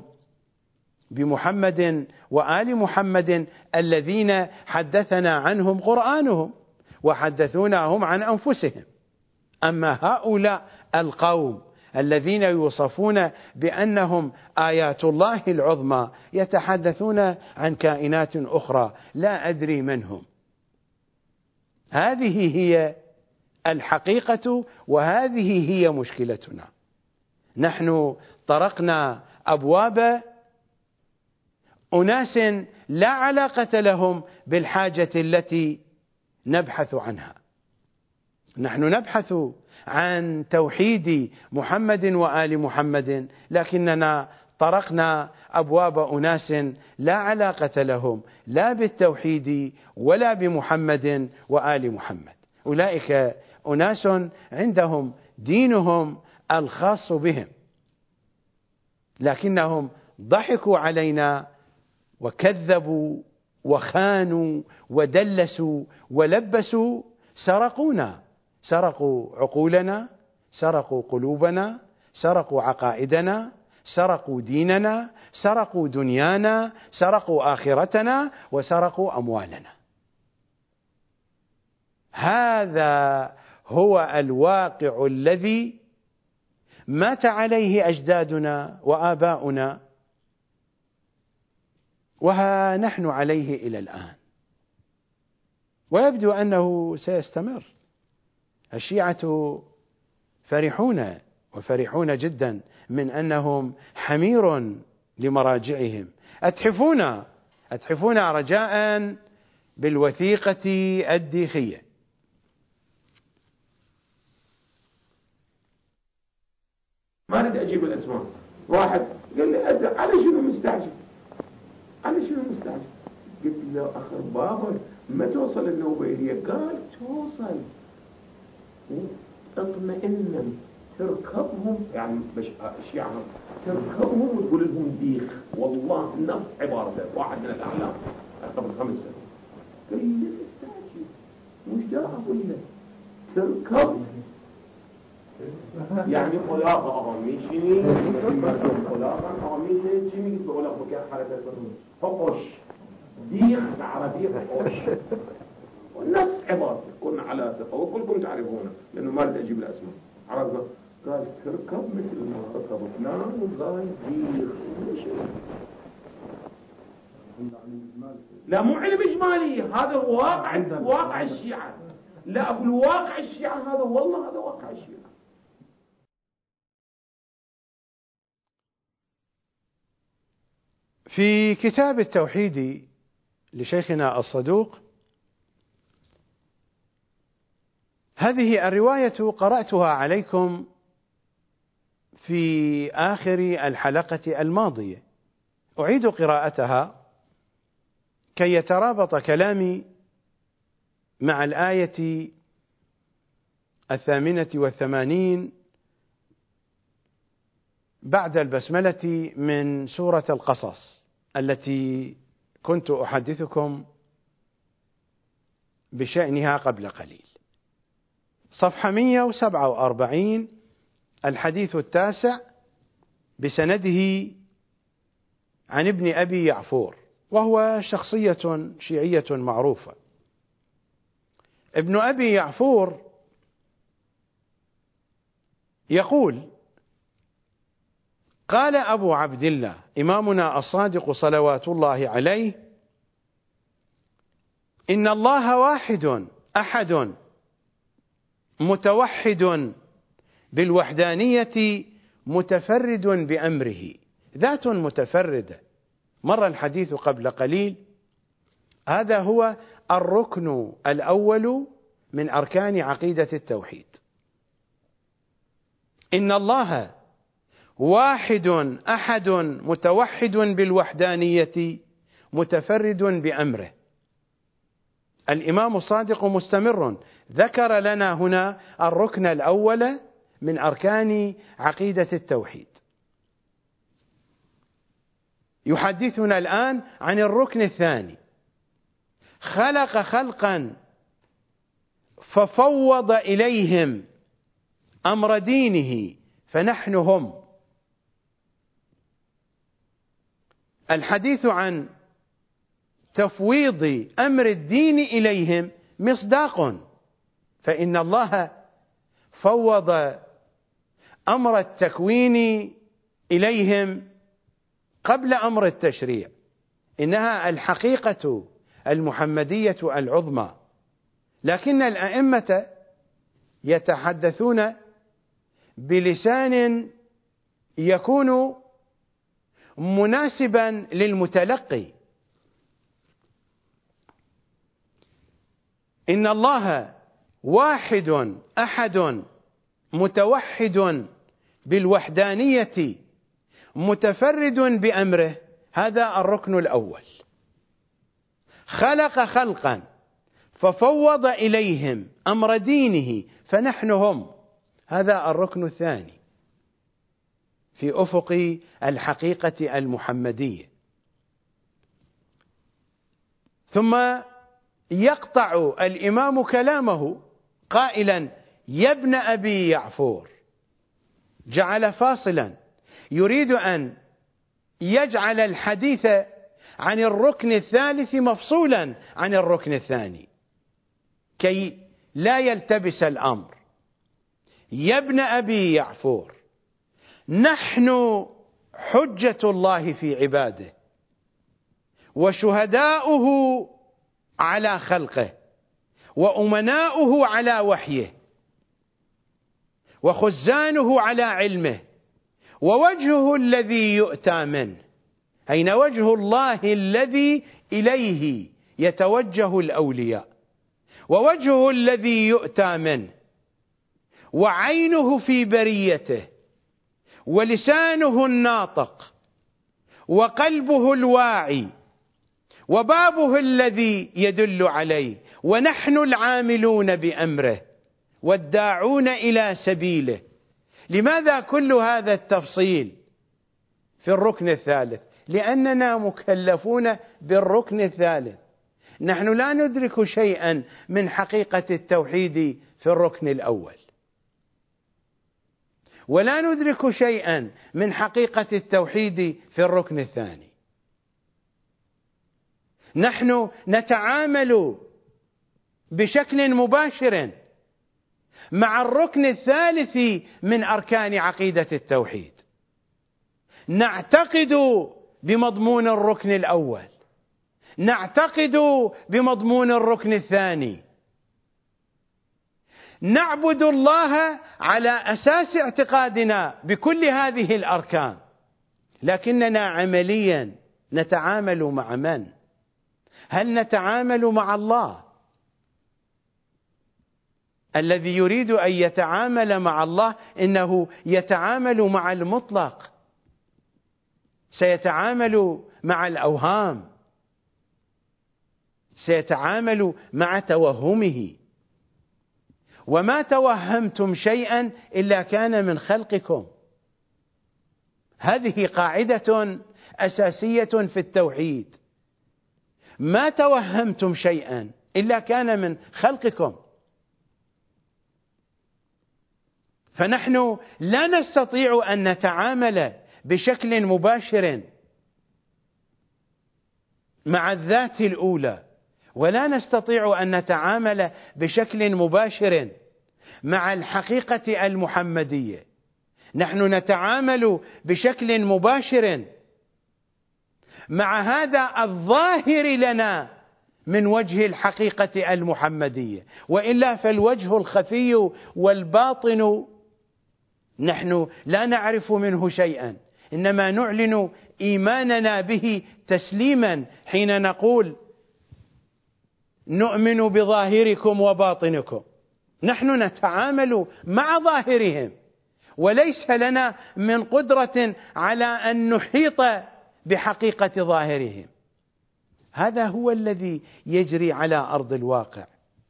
بمحمد وآل محمد الذين حدثنا عنهم قرآنهم وحدثوناهم عن أنفسهم. أما هؤلاء القوم الذين يوصفون بأنهم آيات الله العظمى يتحدثون عن كائنات أخرى لا أدري من هم. هذه هي الحقيقة، وهذه هي مشكلتنا. نحن طرقنا أبواب أناس لا علاقة لهم بالحاجة التي نبحث عنها. نحن نبحث عن توحيد محمد وآل محمد، لكننا طرقنا أبواب أناس لا علاقة لهم لا بالتوحيد ولا بمحمد وآل محمد. أولئك أناس عندهم دينهم الخاص بهم، لكنهم ضحكوا علينا وكذبوا وخانوا ودلسوا ولبسوا، سرقونا، سرقوا عقولنا، سرقوا قلوبنا، سرقوا عقائدنا، سرقوا ديننا، سرقوا دنيانا، سرقوا آخرتنا، وسرقوا أموالنا. هذا هو الواقع الذي مات عليه أجدادنا وآباؤنا، وها نحن عليه إلى الآن، ويبدو أنه سيستمر. الشيعة فرحون وفرحون جدا من أنهم حمير لمراجعهم، أتحفون رجاء بالوثيقة الديخية. ما أريد أجيب الأسماء. واحد قال لي أنا شنو مستعجل؟ أنا شنو مستعجل؟ قلت له أخ بابا ما توصل النوبيلية؟ قال توصل، اطمئنا، تركبهم يعني الشيعة تركبهم وتقول لهم ديخ، والله نفس عبارته واحد من الأعلام قبل 5 سنين. قال لي مستعجل، مش دا أقول لك تركب يعني خلاقة أغميشني خلاقة أغميشني شمي تقول لك بكير حركة فقش ديخ عربي فقش والنص عبارة كنا على ثقة وكلكم تعرفونه لأنه ما أريد أجيب الأسماء عرفنا قال تركب مثل ما ركب فلان وقال ديخ لا مو علم إجمالي هذا واقع الشيعة لا أقول واقع الشيعة هذا والله هذا واقع الشيعة. في كتاب التوحيد لشيخنا الصدوق هذه الرواية قرأتها عليكم في آخر الحلقة الماضية، أعيد قراءتها كي يترابط كلامي مع الآية 88 بعد البسملة من سورة القصص التي كنت أحدثكم بشأنها قبل قليل. صفحة 147 الحديث 9 بسنده عن ابن أبي يعفور، وهو شخصية شيعية معروفة. ابن أبي يعفور يقول: قال أبو عبد الله إمامنا الصادق صلوات الله عليه: إن الله واحد أحد متوحد بالوحدانية متفرد بأمره، ذات متفردة. مر الحديث قبل قليل، هذا هو الركن الأول من أركان عقيدة التوحيد. إن الله واحد أحد متوحد بالوحدانية متفرد بأمره. الإمام الصادق مستمر، ذكر لنا هنا الركن الأول من أركان عقيدة التوحيد. يحدثنا الآن عن الركن الثاني: خلق خلقا ففوض إليهم أمر دينه فنحن هم. الحديث عن تفويض أمر الدين إليهم مصداق، فإن الله فوض أمر التكوين إليهم قبل أمر التشريع. إنها الحقيقة المحمدية العظمى، لكن الأئمة يتحدثون بلسان يكون مناسبا للمتلقي. إن الله واحد أحد متوحد بالوحدانية متفرد بأمره، هذا الركن الأول. خلق خلقا ففوض إليهم أمر دينه فنحن هم، هذا الركن الثاني في أفق الحقيقة المحمدية. ثم يقطع الإمام كلامه قائلا: يا ابن أبي يعفور. جعل فاصلا، يريد أن يجعل الحديث عن الركن الثالث مفصولا عن الركن الثاني كي لا يلتبس الأمر. يا ابن أبي يعفور، نحن حجة الله في عباده وشهداؤه على خلقه وأمناؤه على وحيه وخزانه على علمه ووجهه الذي يؤتى منه. أين وجه الله الذي إليه يتوجه الأولياء؟ ووجهه الذي يؤتى منه، وعينه في بريته، ولسانه الناطق، وقلبه الواعي، وبابه الذي يدل عليه، ونحن العاملون بأمره والداعون إلى سبيله. لماذا كل هذا التفصيل في الركن الثالث؟ لأننا مكلفون بالركن الثالث. نحن لا ندرك شيئا من حقيقة التوحيد في الركن الأول، ولا ندرك شيئا من حقيقة التوحيد في الركن الثاني. نحن نتعامل بشكل مباشر مع الركن الثالث من أركان عقيدة التوحيد، نعتقد بمضمون الركن الأول، نعتقد بمضمون الركن الثاني، نعبد الله على أساس اعتقادنا بكل هذه الأركان، لكننا عمليا نتعامل مع من؟ هل نتعامل مع الله؟ الذي يريد أن يتعامل مع الله إنه يتعامل مع المطلق، سيتعامل مع الأوهام، سيتعامل مع توهمه. وما توهمتم شيئا إلا كان من خلقكم. هذه قاعدة أساسية في التوحيد، ما توهمتم شيئا إلا كان من خلقكم. فنحن لا نستطيع أن نتعامل بشكل مباشر مع الذات الأولى، ولا نستطيع أن نتعامل بشكل مباشر مع الحقيقة المحمدية. نحن نتعامل بشكل مباشر مع هذا الظاهر لنا من وجه الحقيقة المحمدية، وإلا فالوجه الخفي والباطن نحن لا نعرف منه شيئا، إنما نعلن إيماننا به تسليما حين نقول نؤمن بظاهركم وباطنكم. نحن نتعامل مع ظاهرهم، وليس لنا من قدرة على أن نحيط بحقيقة ظاهرهم. هذا هو الذي يجري على أرض الواقع.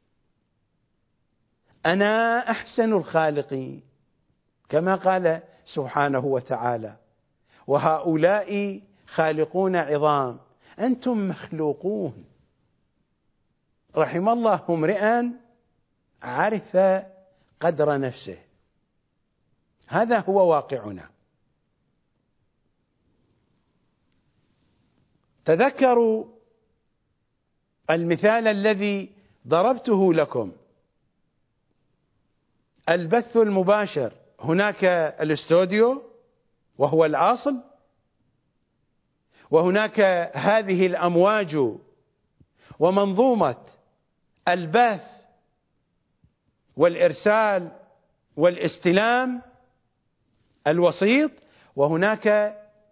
أنا أحسن الخالقين كما قال سبحانه وتعالى، وهؤلاء خالقون عظام أنتم مخلوقون. رحم الله امرئا عرف قدر نفسه. هذا هو واقعنا. تذكروا المثال الذي ضربته لكم، البث المباشر. هناك الاستوديو وهو الأصل، وهناك هذه الأمواج ومنظومة البث والإرسال والاستلام الوسيط، وهناك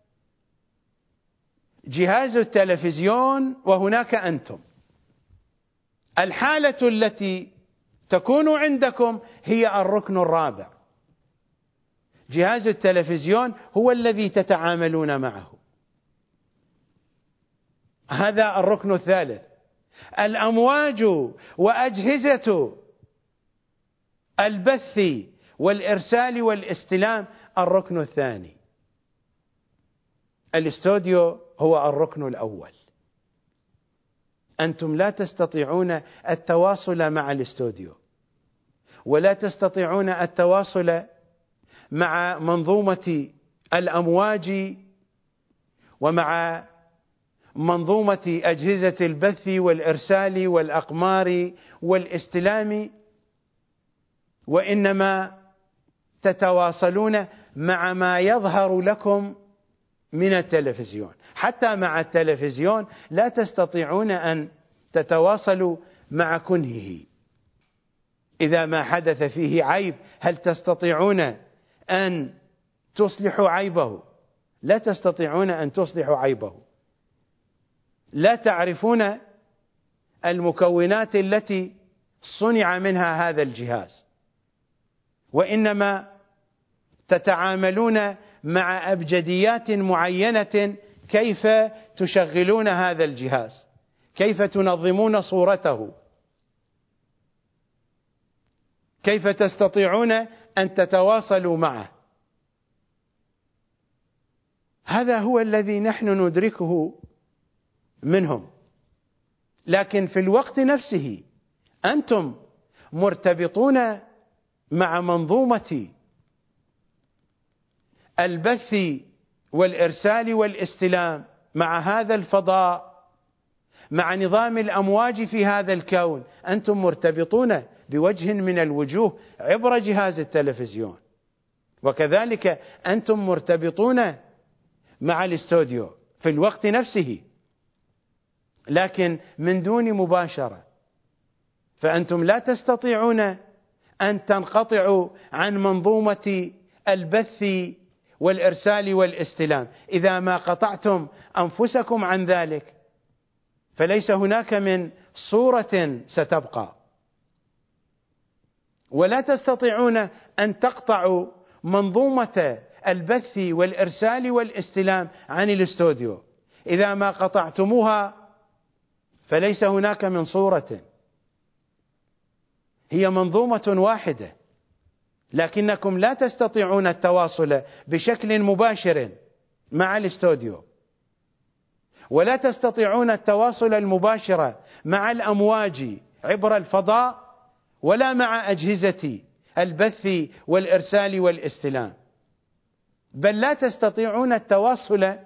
جهاز التلفزيون، وهناك أنتم. الحالة التي تكون عندكم هي الركن الرابع. جهاز التلفزيون هو الذي تتعاملون معه، هذا الركن الثالث. الأمواج وأجهزة البث والإرسال والاستلام الركن الثاني. الاستوديو هو الركن الأول. أنتم لا تستطيعون التواصل مع الاستوديو، ولا تستطيعون التواصل مع منظومة الأمواج ومع منظومة أجهزة البث والإرسال والأقمار والاستلام، وإنما تتواصلون مع ما يظهر لكم من التلفزيون. حتى مع التلفزيون لا تستطيعون أن تتواصلوا مع كنهه. إذا ما حدث فيه عيب هل تستطيعون أن تصلحوا عيبه؟ لا تستطيعون أن تصلحوا عيبه. لا تعرفون المكونات التي صنع منها هذا الجهاز، وإنما تتعاملون مع أبجديات معينة، كيف تشغلون هذا الجهاز، كيف تنظمون صورته، كيف تستطيعون أن تتواصلوا معه. هذا هو الذي نحن ندركه منهم. لكن في الوقت نفسه أنتم مرتبطون مع منظومة البث والإرسال والاستلام، مع هذا الفضاء، مع نظام الأمواج في هذا الكون. أنتم مرتبطون بوجه من الوجوه عبر جهاز التلفزيون، وكذلك أنتم مرتبطون مع الاستوديو في الوقت نفسه، لكن من دون مباشرة. فأنتم لا تستطيعون أن تنقطعوا عن منظومة البث والإرسال والاستلام. إذا ما قطعتم أنفسكم عن ذلك فليس هناك من صورة ستبقى، ولا تستطيعون أن تقطعوا منظومة البث والإرسال والاستلام عن الاستوديو. إذا ما قطعتموها فليس هناك من صورة، هي منظومة واحدة، لكنكم لا تستطيعون التواصل بشكل مباشر مع الاستوديو، ولا تستطيعون التواصل المباشر مع الأمواج عبر الفضاء، ولا مع أجهزة البث والإرسال والاستلام، بل لا تستطيعون التواصل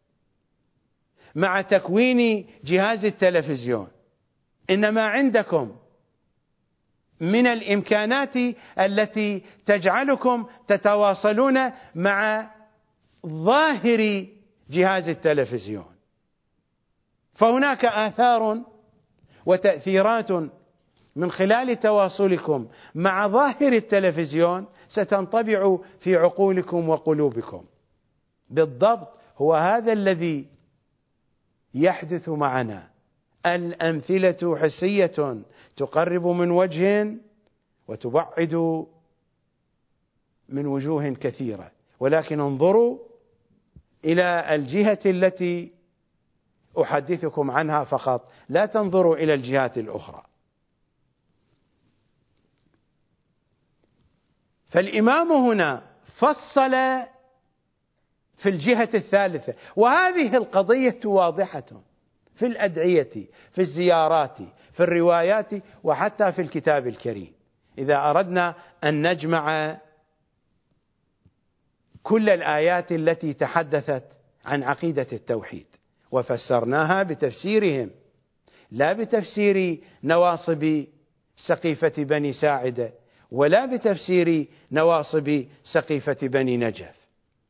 مع تكوين جهاز التلفزيون. إنما عندكم من الإمكانات التي تجعلكم تتواصلون مع ظاهر جهاز التلفزيون. فهناك آثار وتأثيرات من خلال تواصلكم مع ظاهر التلفزيون ستنطبع في عقولكم وقلوبكم. بالضبط هو هذا الذي يحدث معنا. الأمثلة حسية تقرب من وجه وتبعد من وجوه كثيرة، ولكن انظروا إلى الجهة التي أحدثكم عنها فقط، لا تنظروا إلى الجهات الأخرى. فالإمام هنا فصل في الجهة الثالثة، وهذه القضية واضحة في الأدعية، في الزيارات، في الروايات، وحتى في الكتاب الكريم. إذا أردنا أن نجمع كل الآيات التي تحدثت عن عقيدة التوحيد وفسرناها بتفسيرهم، لا بتفسير نواصب سقيفة بني ساعدة، ولا بتفسير نواصب سقيفة بني نجف.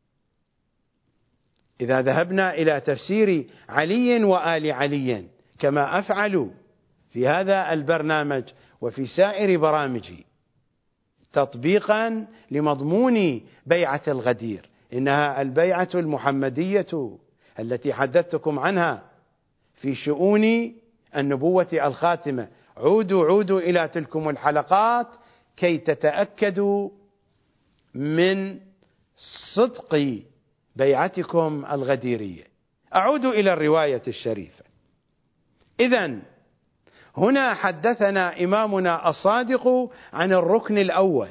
إذا ذهبنا إلى تفسير علي وآل علي كما أفعل في هذا البرنامج وفي سائر برامجي تطبيقا لمضمون بيعة الغدير، إنها البيعة المحمدية التي حدثتكم عنها في شؤون النبوة الخاتمة. عودوا إلى تلكم الحلقات كي تتأكدوا من صدق بيعتكم الغديرية. أعود إلى الرواية الشريفة. إذن هنا حدثنا إمامنا الصادق عن الركن الأول: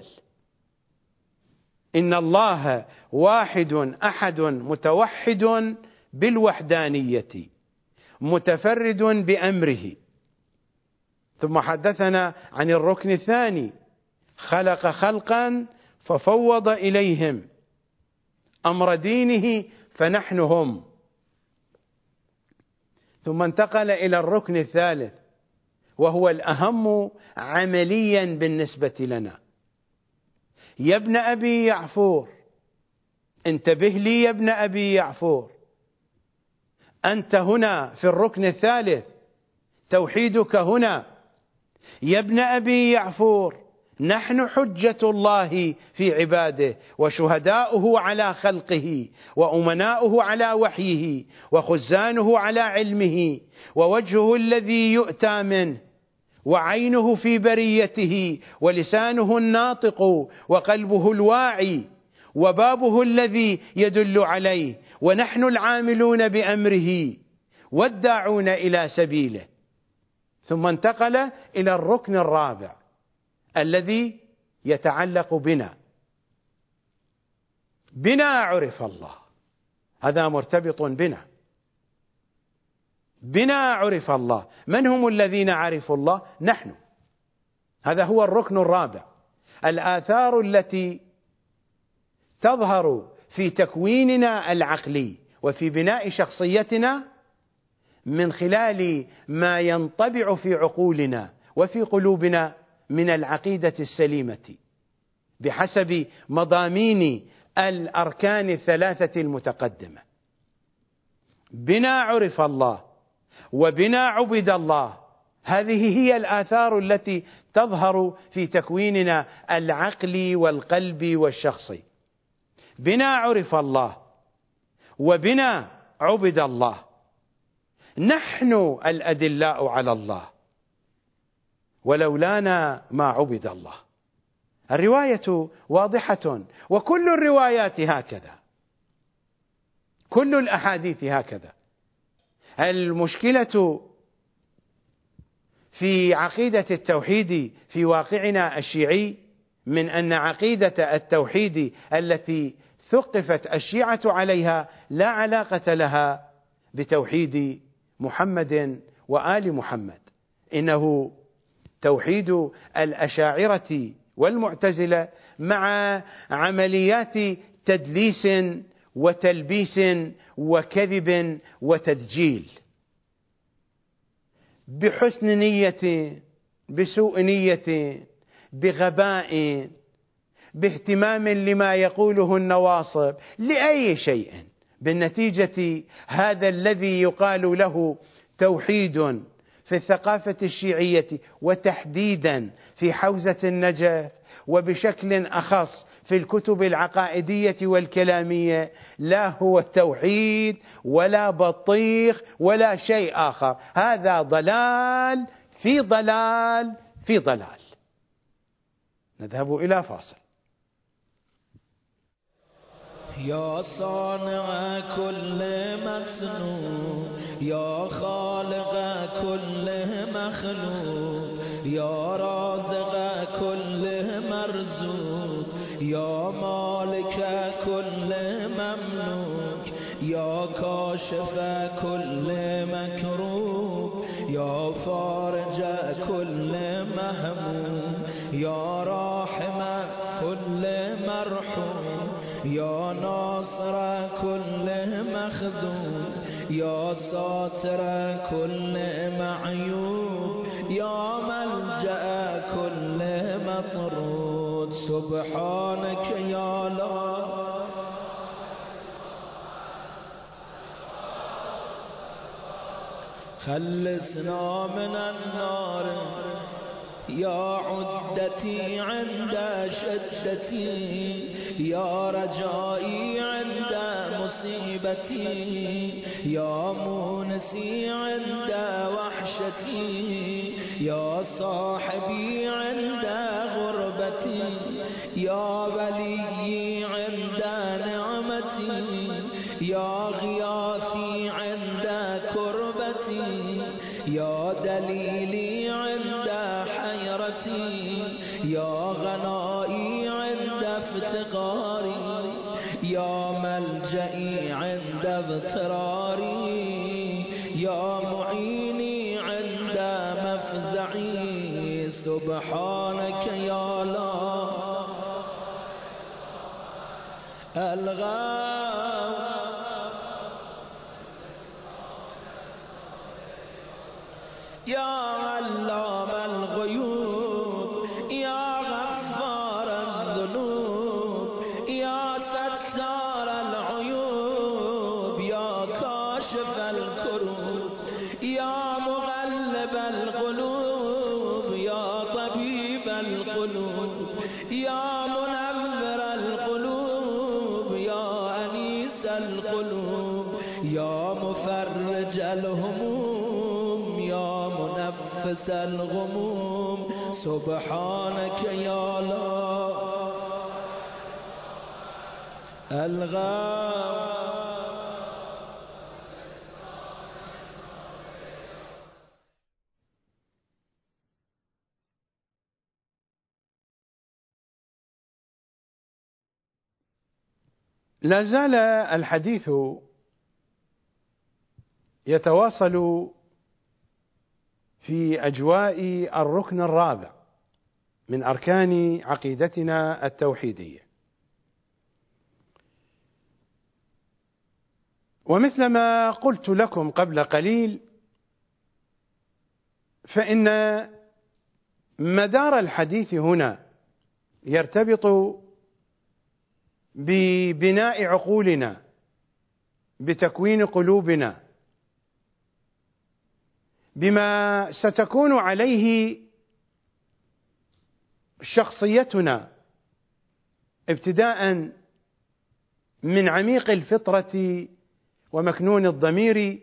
إن الله واحد أحد متوحد بالوحدانية متفرد بأمره. ثم حدثنا عن الركن الثاني: خلق خلقا ففوض إليهم أمر دينه فنحن هم. ثم انتقل إلى الركن الثالث وهو الأهم عمليا بالنسبة لنا: يا ابن أبي يعفور، انتبه لي يا ابن أبي يعفور، أنت هنا في الركن الثالث، توحيدك هنا. يا ابن أبي يعفور، نحن حجة الله في عباده وشهداؤه على خلقه وأمناؤه على وحيه وخزانه على علمه ووجهه الذي يؤتى منه وعينه في بريته ولسانه الناطق وقلبه الواعي وبابه الذي يدل عليه، ونحن العاملون بأمره والداعون إلى سبيله. ثم انتقل إلى الركن الرابع الذي يتعلق بنا عرف الله، هذا مرتبط بنا. بنا عرف الله. من هم الذين عرفوا الله؟ نحن. هذا هو الركن الرابع. الآثار التي تظهر في تكويننا العقلي وفي بناء شخصيتنا من خلال ما ينطبع في عقولنا وفي قلوبنا من العقيدة السليمة بحسب مضامين الأركان الثلاثة المتقدمة. بنا عرف الله وبنا عبد الله. هذه هي الآثار التي تظهر في تكويننا العقلي والقلبي والشخصي. بنا عرف الله وبنا عبد الله. نحن الأدلاء على الله، ولولانا ما عبد الله. الرواية واضحة، وكل الروايات هكذا، كل الأحاديث هكذا. المشكلة في عقيدة التوحيد في واقعنا الشيعي من أن عقيدة التوحيد التي ثقفت الشيعة عليها لا علاقة لها بتوحيد محمد وآل محمد، إنه توحيد الأشاعرة والمعتزلة مع عمليات تدليس وتلبيس وكذب وتدجيل، بحسن نية، بسوء نية، بغباء، باهتمام لما يقوله النواصب، لأي شيء. بالنتيجة هذا الذي يقال له توحيد في الثقافة الشيعية وتحديدا في حوزة النجف وبشكل أخص في الكتب العقائدية والكلامية لا هو التوحيد ولا بطيخ ولا شيء آخر. هذا ضلال في ضلال في ضلال. نذهب إلى فاصل. يا صانع كل مصنوع، يا خالق كل مخلوق، يا رازق كل مرزوق، يا مالك كل مملوك، يا كاشف كل مكروب، يا فارج كل مهموم، يا راحم كل مرحوم، يا ناصر كل مخذوم، يا ساتر كل معيوب، يا ملجأ كل مطرود. سبحانك يا لا خلصنا من النار، يا عدتي عند شدتي، يا رجائي عند مصيبتي، يا مونسي عند وحشتي، يا صاحبي عند غربتي، يا وليي عند نعمتي، يا غياثي عند كربتي، يا دليلي عند حيرتي، يا غنائي عند افتقاري، يا ملجئي عند اضطراري، يا معيني عند مفزعي. سبحانك يا لا الغاث، يا علام الغيوب، يا غفار الذنوب، يا ستار العيوب، يا كاشف الكروب، يا مغلب القلوب، يا طبيب القلوب، يا منور القلوب، يا أنيس القلوب، يا مفرج الهموم، يا منفس الغموم. سبحانك يا لا الغاث. لا زال الحديث يتواصل في أجواء الركن الرابع من أركان عقيدتنا التوحيدية. ومثلما قلت لكم قبل قليل، فإن مدار الحديث هنا يرتبط ببناء عقولنا، بتكوين قلوبنا، بما ستكون عليه شخصيتنا ابتداء من عميق الفطرة ومكنون الضمير،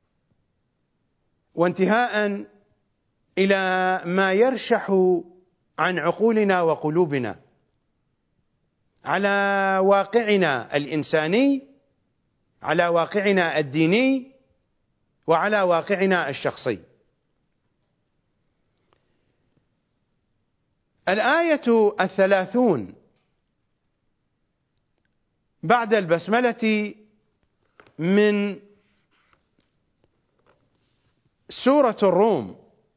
وانتهاء إلى ما يرشح عن عقولنا وقلوبنا على واقعنا الإنساني، على واقعنا الديني، وعلى واقعنا الشخصي. الآية 30 بعد البسملة من سورة الروم،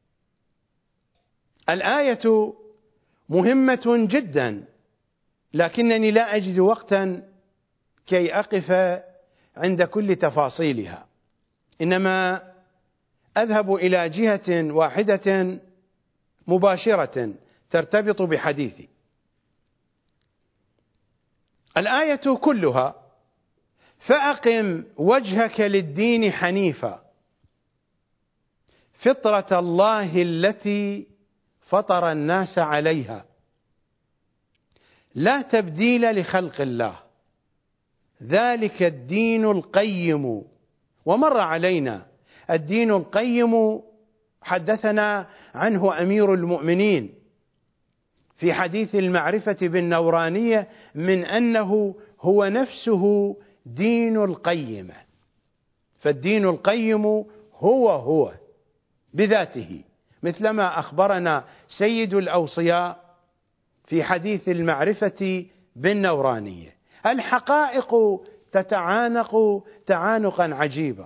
الآية مهمة جدا، لكنني لا أجد وقتا كي أقف عند كل تفاصيلها، إنما أذهب إلى جهة واحدة مباشرة ترتبط بحديثي. الآية كلها: فأقم وجهك للدين حنيفا فطرة الله التي فطر الناس عليها لا تبديل لخلق الله ذلك الدين القيم. ومر علينا الدين القيم، حدثنا عنه أمير المؤمنين في حديث المعرفة بالنورانية من أنه هو نفسه دين القيمة، فالدين القيم هو بذاته، مثلما أخبرنا سيد الأوصياء في حديث المعرفة بالنورانية. الحقائق تتعانق تعانقا عجيبا.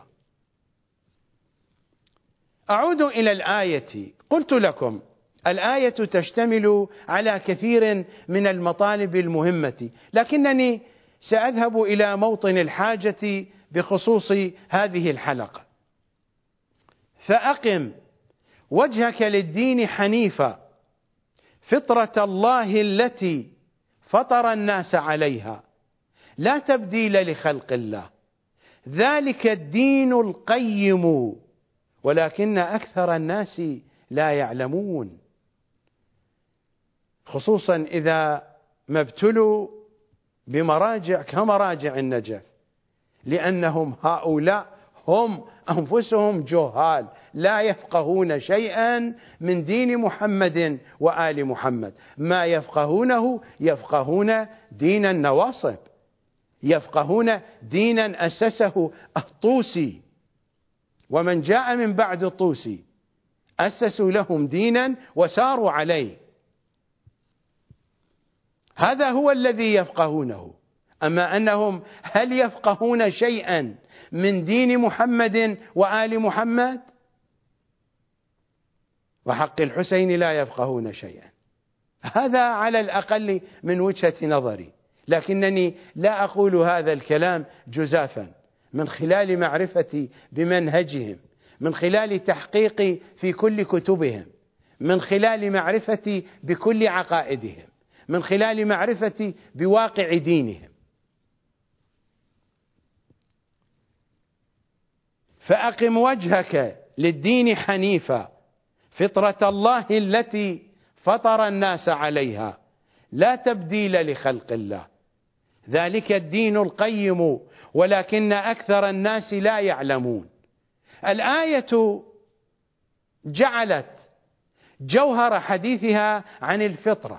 أعود إلى الآية. قلت لكم الآية تشتمل على كثير من المطالب المهمة، لكنني سأذهب إلى موطن الحاجة بخصوص هذه الحلقة. فأقم وجهك للدين حنيفا فطرة الله التي فطر الناس عليها لا تبديل لخلق الله ذلك الدين القيم ولكن أكثر الناس لا يعلمون، خصوصا إذا ما ابتلوا بمراجع كمراجع النجف، لأنهم هؤلاء هم أنفسهم جهال لا يفقهون شيئا من دين محمد وآل محمد. ما يفقهونه يفقهون دين النواصب، يفقهون دينا أسسه الطوسي ومن جاء من بعد الطوسي، أسسوا لهم دينا وساروا عليه، هذا هو الذي يفقهونه. أما أنهم هل يفقهون شيئا من دين محمد وآل محمد؟ وحق الحسين لا يفقهون شيئا، هذا على الأقل من وجهة نظري، لكنني لا أقول هذا الكلام جزافا، من خلال معرفتي بمنهجهم، من خلال تحقيقي في كل كتبهم، من خلال معرفتي بكل عقائدهم، من خلال معرفتي بواقع دينهم. فأقم وجهك للدين حنيفا فطرة الله التي فطر الناس عليها لا تبديل لخلق الله ذلك الدين القيم ولكن أكثر الناس لا يعلمون. الآية جعلت جوهر حديثها عن الفطرة.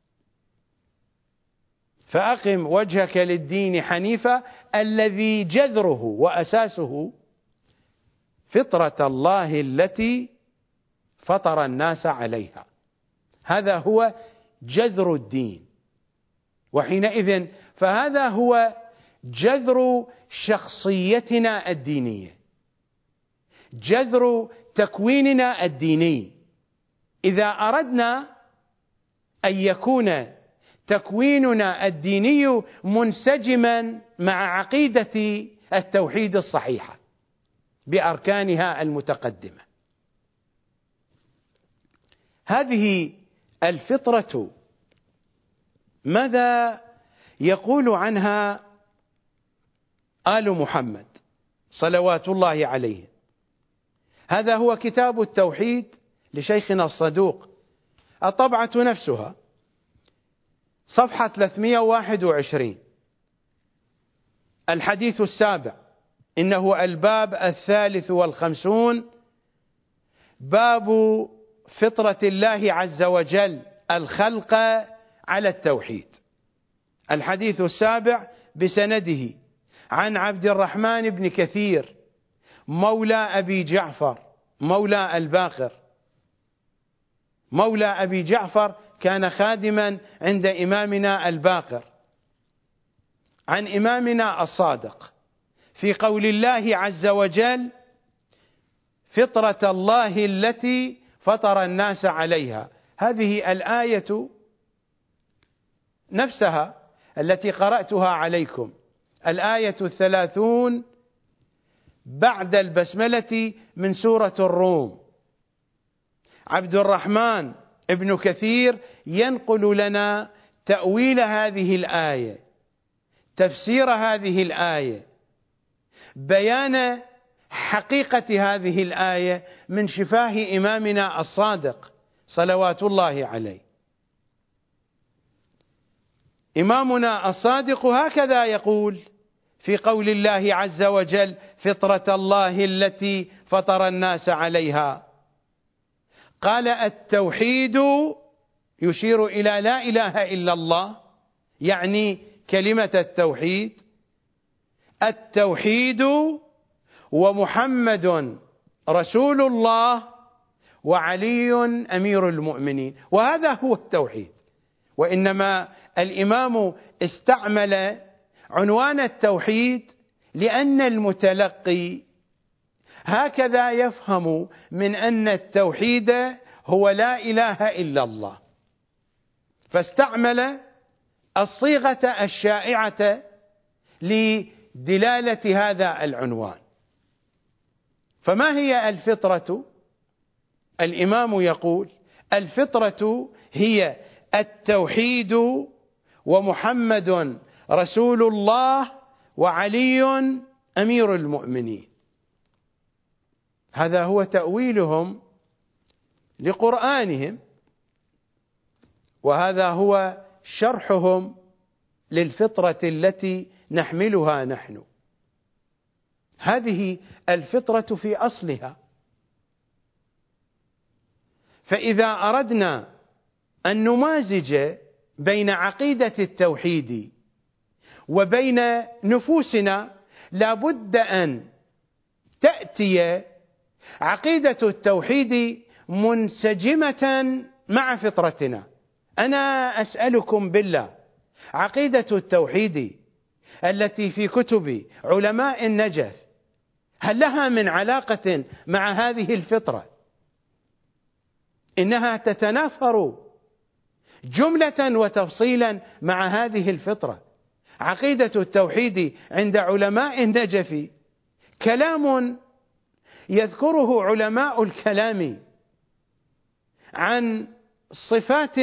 فأقم وجهك للدين حنيفا الذي جذره وأساسه فطرة الله التي فطر الناس عليها، هذا هو جذر الدين، وحينئذ فهذا هو جذر شخصيتنا الدينية. جذر تكويننا الديني. إذا أردنا أن يكون تكويننا الديني منسجما مع عقيدة التوحيد الصحيحة بأركانها المتقدمة، هذه الفطرة ماذا يقول عنها آل محمد صلوات الله عليه؟ هذا هو كتاب التوحيد لشيخنا الصدوق، الطبعة نفسها، صفحة 321، الحديث السابع، إنه الباب 53، باب فطرة الله عز وجل الخلق على التوحيد. الحديث السابع بسنده عن عبد الرحمن بن كثير مولى أبي جعفر مولى الباقر. مولى أبي جعفر كان خادما عند إمامنا الباقر، عن إمامنا الصادق في قول الله عز وجل: فطرة الله التي فطر الناس عليها. هذه الآية نفسها التي قرأتها عليكم، الآية 30 بعد البسملة من سورة الروم. عبد الرحمن ابن كثير ينقل لنا تأويل هذه الآية، تفسير هذه الآية، بيان حقيقة هذه الآية من شفاه إمامنا الصادق صلوات الله عليه. إمامنا الصادق هكذا يقول في قول الله عز وجل: فطرة الله التي فطر الناس عليها. قال: التوحيد يشير إلى لا إله إلا الله، يعني كلمة التوحيد. التوحيد ومحمد رسول الله وعلي أمير المؤمنين، وهذا هو التوحيد. وإنما الإمام استعمل عنوان التوحيد لأن المتلقي هكذا يفهم من أن التوحيد هو لا إله إلا الله، فاستعمل الصيغة الشائعة لدلالة هذا العنوان. فما هي الفطرة؟ الإمام يقول: الفطرة هي التوحيد ومحمد رسول الله وعلي أمير المؤمنين. هذا هو تأويلهم لقرآنهم، وهذا هو شرحهم للفطرة التي نحملها نحن. هذه الفطرة في أصلها. فإذا أردنا أن نمازج بين عقيدة التوحيد وبين نفوسنا، لابد أن تأتي عقيدة التوحيد منسجمة مع فطرتنا. أنا أسألكم بالله، عقيدة التوحيد التي في كتب علماء النجف هل لها من علاقة مع هذه الفطرة؟ إنها تتنافر جملة وتفصيلا مع هذه الفطرة. عقيدة التوحيد عند علماء النجف كلام يذكره علماء الكلام عن صفات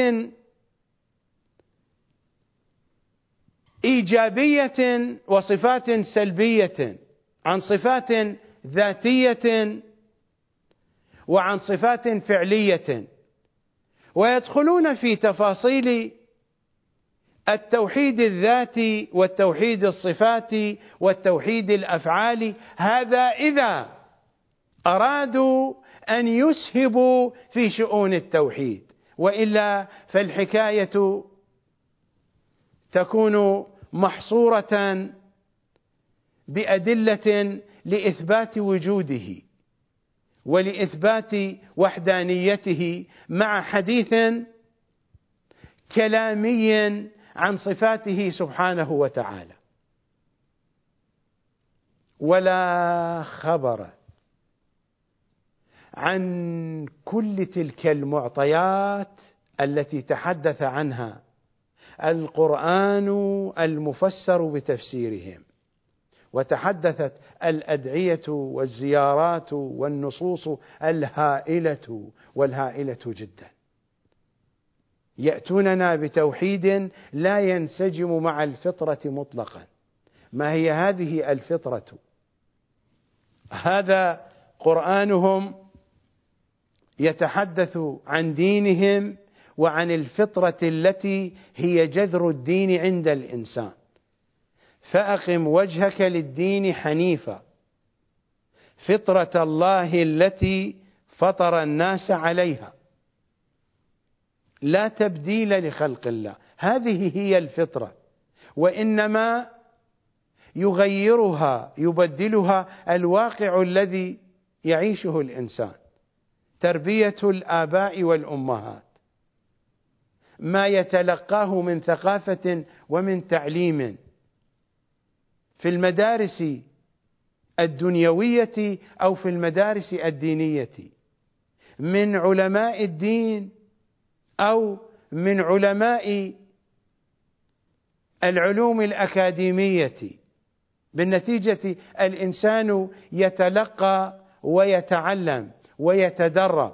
إيجابية وصفات سلبية، عن صفات ذاتية وعن صفات فعلية، ويدخلون في تفاصيل التوحيد الذاتي والتوحيد الصفاتي والتوحيد الأفعالي. هذا إذا أرادوا أن يسهبوا في شؤون التوحيد، وإلا فالحكاية تكون محصورة بأدلة لإثبات وجوده ولإثبات وحدانيته مع حديث كلامي عن صفاته سبحانه وتعالى. ولا خبر عن كل تلك المعطيات التي تحدث عنها القرآن المفسر بتفسيرهم، وتحدثت الأدعية والزيارات والنصوص الهائلة والهائلة جدا، يأتوننا بتوحيد لا ينسجم مع الفطرة مطلقا. ما هي هذه الفطرة؟ هذا قرآنهم يتحدث عن دينهم وعن الفطرة التي هي جذر الدين عند الإنسان. فأقم وجهك للدين حنيفا فطرة الله التي فطر الناس عليها لا تبديل لخلق الله. هذه هي الفطرة، وإنما يغيرها يبدلها الواقع الذي يعيشه الإنسان، تربية الآباء والأمهات، ما يتلقاه من ثقافة ومن تعليم في المدارس الدنيوية أو في المدارس الدينية، من علماء الدين أو من علماء العلوم الأكاديمية. بالنتيجة الإنسان يتلقى ويتعلم ويتدرب.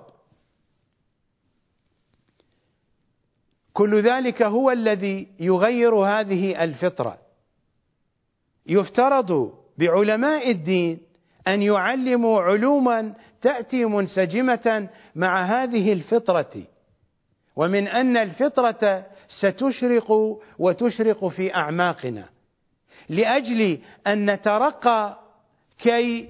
كل ذلك هو الذي يغير هذه الفطرة. يفترض بعلماء الدين أن يعلموا علوما تأتي منسجمة مع هذه الفطرة، ومن أن الفطرة ستشرق وتشرق في أعماقنا لأجل أن نترقى كي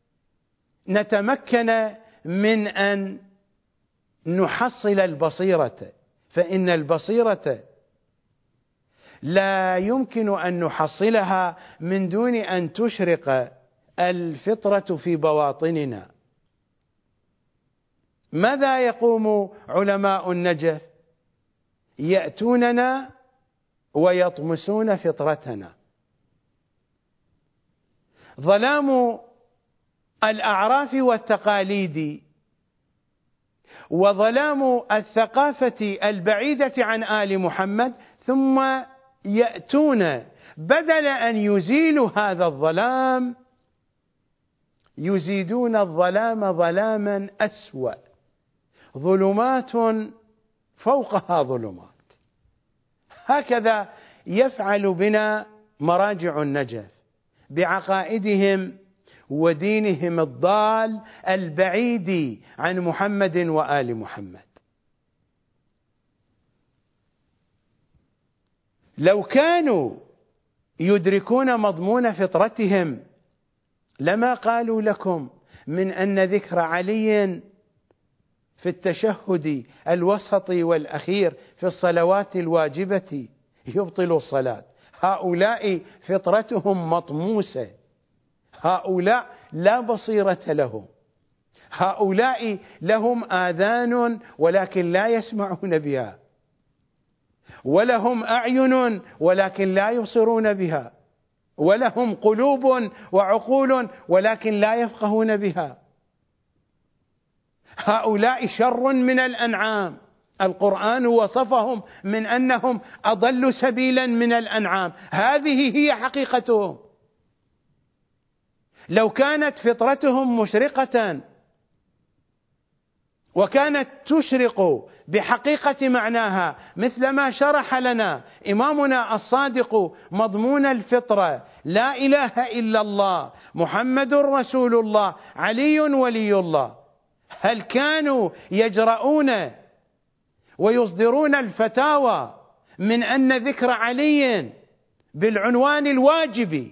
نتمكن من أن نحصل البصيرة، فإن البصيرة لا يمكن أن نحصلها من دون أن تشرق الفطرة في بواطننا. ماذا يقوم علماء النجف؟ يأتوننا ويطمسون فطرتنا. ظلام الأعراف والتقاليد وظلام الثقافة البعيدة عن آل محمد، ثم يأتون بدل أن يزيلوا هذا الظلام يزيدون الظلام ظلاما أسوأ، ظلمات فوقها ظلمات. هكذا يفعل بنا مراجع النجف بعقائدهم ودينهم الضال البعيد عن محمد وآل محمد. لو كانوا يدركون مضمون فطرتهم لما قالوا لكم من أن ذكر علي في التشهد الوسط والأخير في الصلوات الواجبة يبطل الصلاة. هؤلاء فطرتهم مطموسة، هؤلاء لا بصيرة لهم، هؤلاء لهم آذان ولكن لا يسمعون بها، ولهم أعين ولكن لا يبصرون بها، ولهم قلوب وعقول ولكن لا يفقهون بها. هؤلاء شر من الأنعام. القرآن وصفهم من أنهم أضل سبيلا من الأنعام. هذه هي حقيقتهم. لو كانت فطرتهم مشرقة وكانت تشرق بحقيقة معناها مثل ما شرح لنا إمامنا الصادق مضمون الفطرة: لا إله إلا الله محمد رسول الله علي ولي الله، هل كانوا يجرؤون ويصدرون الفتاوى من أن ذكر علي بالعنوان الواجب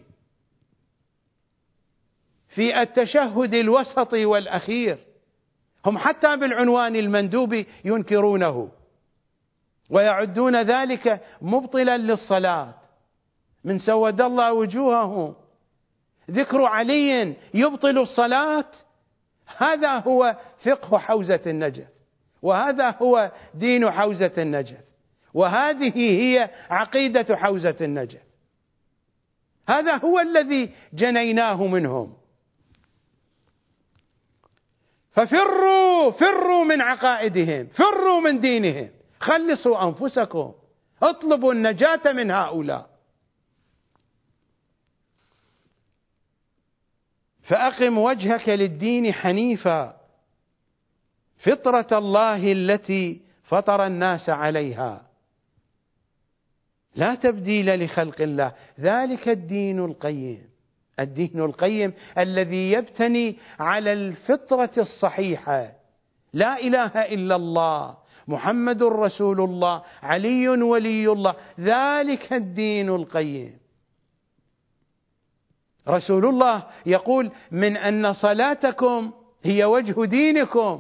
في التشهد الوسط والأخير، هم حتى بالعنوان المندوب ينكرونه ويعدون ذلك مبطلا للصلاة؟ من سود الله وجوههم ذكر علي يبطل الصلاة؟ هذا هو فقه حوزة النجف، وهذا هو دين حوزة النجف، وهذه هي عقيدة حوزة النجف. هذا هو الذي جنيناه منهم. فروا من عقائدهم، فروا من دينهم، خلصوا أنفسكم، اطلبوا النجاة من هؤلاء. فأقم وجهك للدين حنيفا فطرة الله التي فطر الناس عليها لا تبديل لخلق الله، ذلك الدين القيم. الدين القيم الذي يبتني على الفطرة الصحيحة، لا إله إلا الله محمد رسول الله علي ولي الله، ذلك الدين القيم. رسول الله يقول من أن صلاتكم هي وجه دينكم،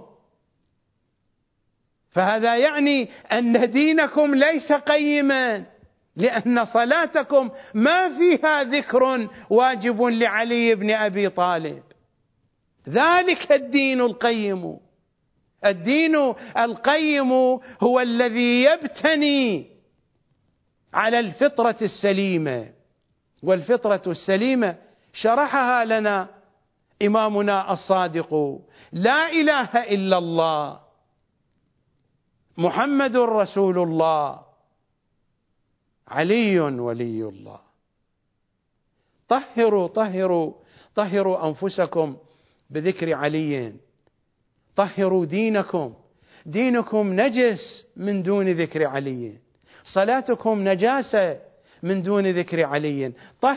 فهذا يعني أن دينكم ليس قيما، لأن صلاتكم ما فيها ذكر واجب لعلي بن أبي طالب. ذلك الدين القيم. الدين القيم هو الذي يبتني على الفطرة السليمة، والفطرة السليمة شرحها لنا إمامنا الصادق: لا إله إلا الله محمد رسول الله علي ولي الله. طهروا أنفسكم بذكر علي، طهروا دينكم نجس من دون ذكر علي، صلاتكم نجاسة من دون ذكر علي.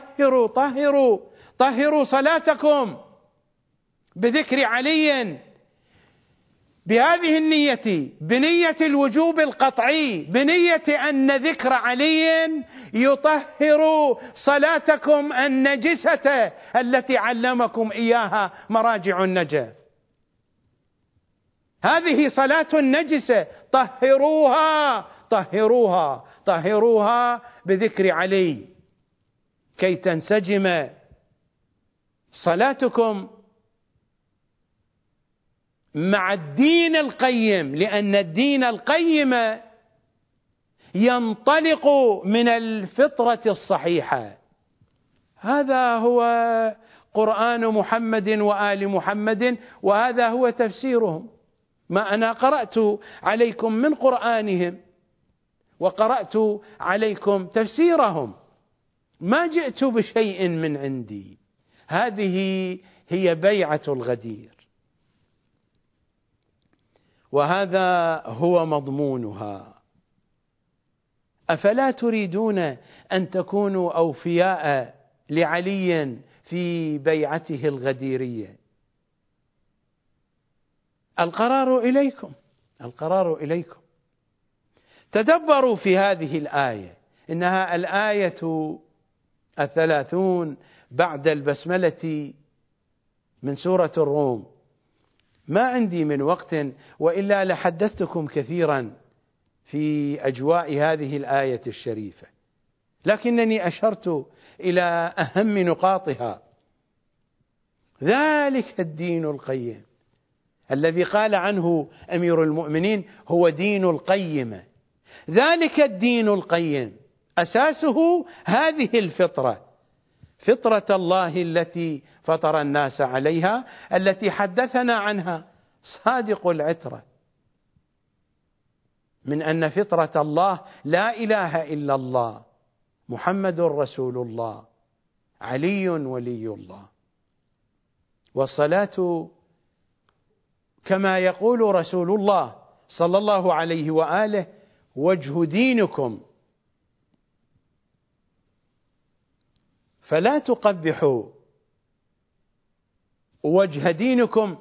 طهروا صلاتكم بذكر علي بهذه النية، بنية الوجوب القطعي، بنية أن ذكر علي يطهر صلاتكم النجسة التي علمكم إياها مراجع النجاة. هذه صلاة نجسة، طهروها بذكر علي كي تنسجم صلاتكم مع الدين القيم، لأن الدين القيم ينطلق من الفطرة الصحيحة. هذا هو قرآن محمد وآل محمد، وهذا هو تفسيرهم. ما أنا قرأت عليكم من قرآنهم وقرأت عليكم تفسيرهم، ما جئت بشيء من عندي. هذه هي بيعة الغدير، وهذا هو مضمونها. أفلا تريدون أن تكونوا أوفياء لعلي في بيعته الغديرية؟ القرار إليكم. تدبروا في هذه الآية، إنها الآية 30 بعد البسملة من سورة الروم. ما عندي من وقت، وإلا لحدثتكم كثيرا في أجواء هذه الآية الشريفة، لكنني أشرت إلى أهم نقاطها. ذلك الدين القيم الذي قال عنه أمير المؤمنين هو دين القيمة. ذلك الدين القيم أساسه هذه الفطرة، فطرة الله التي فطر الناس عليها، التي حدثنا عنها صادق العترة، من أن فطرة الله لا إله إلا الله محمد رسول الله علي ولي الله. والصلاة كما يقول رسول الله صلى الله عليه وآله وجه دينكم، فلا تقبحوا وجه دينكم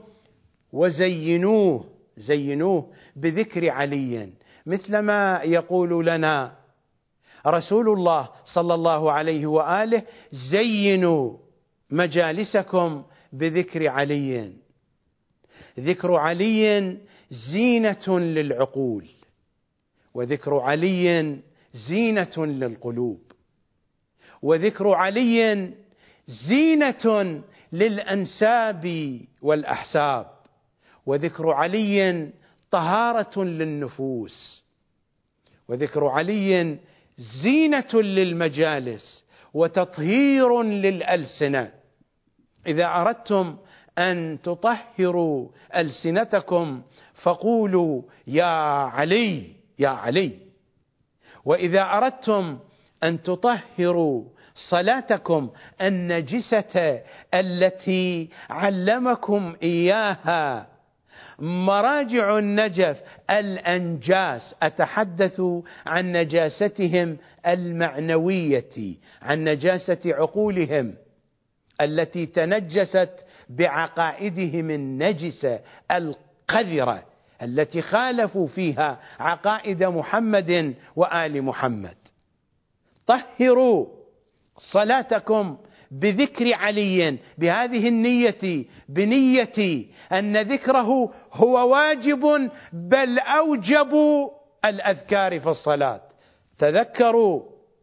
وزينوه بذكر علي، مثلما يقول لنا رسول الله صلى الله عليه وآله: زينوا مجالسكم بذكر علي. ذكر علي زينة للعقول، وذكر علي زينة للقلوب، وذكر علي زينة للأنساب والأحساب، وذكر علي طهارة للنفوس، وذكر علي زينة للمجالس وتطهير للألسنة. إذا أردتم أن تطهروا ألسنتكم فقولوا يا علي يا علي. وإذا أردتم أن تطهروا صلاتكم النجسة التي علمكم إياها مراجع النجف الأنجاس، أتحدث عن نجاستهم المعنوية، عن نجاسة عقولهم التي تنجست بعقائدهم النجسة القذرة التي خالفوا فيها عقائد محمد وآل محمد. طهروا صلاتكم بذكر علي بهذه النية، بنية أن ذكره هو واجب بل أوجب الأذكار في الصلاة. تذكروا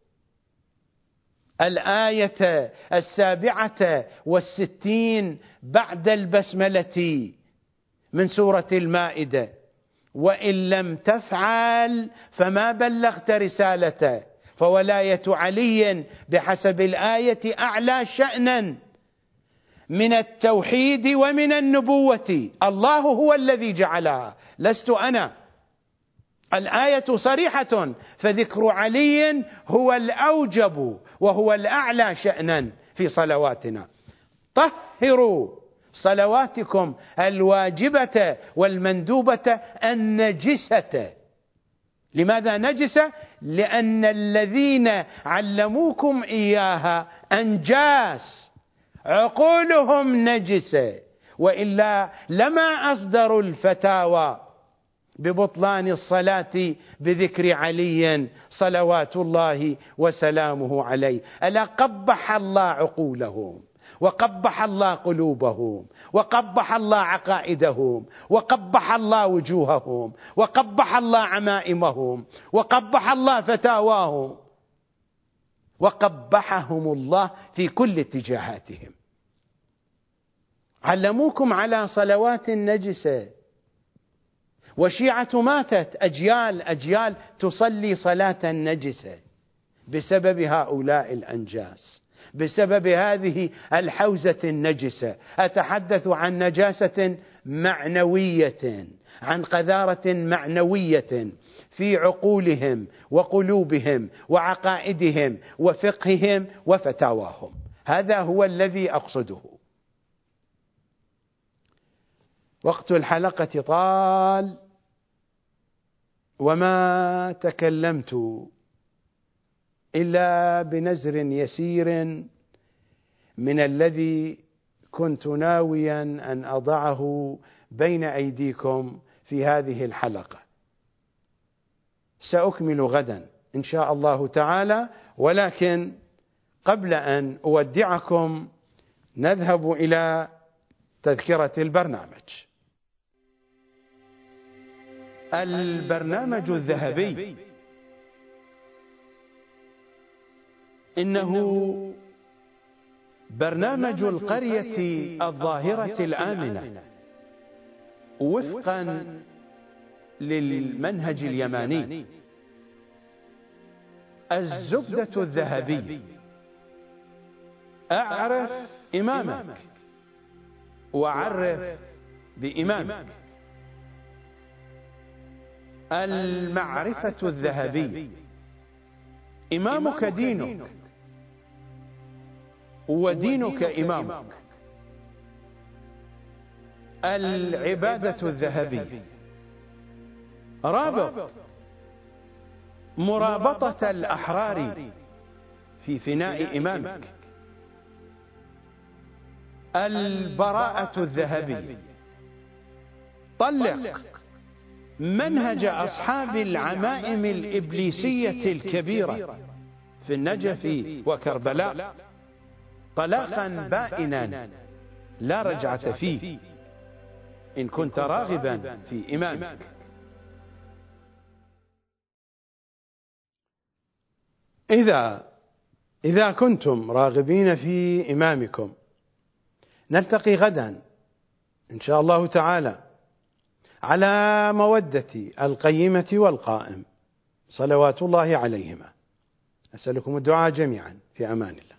الآية 67 بعد البسملة من سورة المائدة: وإن لم تفعل فما بلغت رسالته، فولاية علي بحسب الآية أعلى شأنا من التوحيد ومن النبوة، الله هو الذي جعلها لست أنا. الآية صريحة، فذكر علي هو الأوجب وهو الأعلى شأنا في صلواتنا. طهروا صلواتكم الواجبة والمندوبة النجسة. لماذا نجسة؟ لأن الذين علموكم إياها أنجاس، عقولهم نجسة، وإلا لما أصدروا الفتاوى ببطلان الصلاة بذكر علي صلوات الله وسلامه عليه. ألا قبح الله عقولهم، وقبح الله قلوبهم، وقبح الله عقائدهم، وقبح الله وجوههم، وقبح الله عمائمهم، وقبح الله فتاواهم، وقبحهم الله في كل اتجاهاتهم. علموكم على صلوات نجسة، وشيعة ماتت أجيال تصلي صلاة نجسة بسبب هؤلاء الأنجاس، بسبب هذه الحوزة النجسة. أتحدث عن نجاسة معنوية، عن قذارة معنوية في عقولهم وقلوبهم وعقائدهم وفقههم وفتاواهم. هذا هو الذي أقصده. وقت الحلقة طال وما تكلمت إلا بنزر يسير من الذي كنت ناويا أن أضعه بين أيديكم في هذه الحلقة. سأكمل غدا إن شاء الله تعالى، ولكن قبل أن أودعكم نذهب إلى تذكرة البرنامج. البرنامج الذهبي إنه برنامج القرية الظاهرة الآمنة وفقا للمنهج اليماني. الزبدة الذهبي: أعرف إمامك وعرف بإمامك. المعرفة الذهبي: إمامك دينك ودينك إمامك. العبادة الذهبي: رابط مرابطة الأحرار في فناء إمامك. البراءة الذهبي: طلق منهج أصحاب العمائم الإبليسية الكبيرة في النجف وكربلاء طلاقا بائنا لا رجعة فيه إن كنت راغبا في إمامك. إذا كنتم راغبين في إمامكم نلتقي غدا إن شاء الله تعالى على مودة القيمة والقائم صلوات الله عليهما. أسألكم الدعاء جميعا، في أمان الله.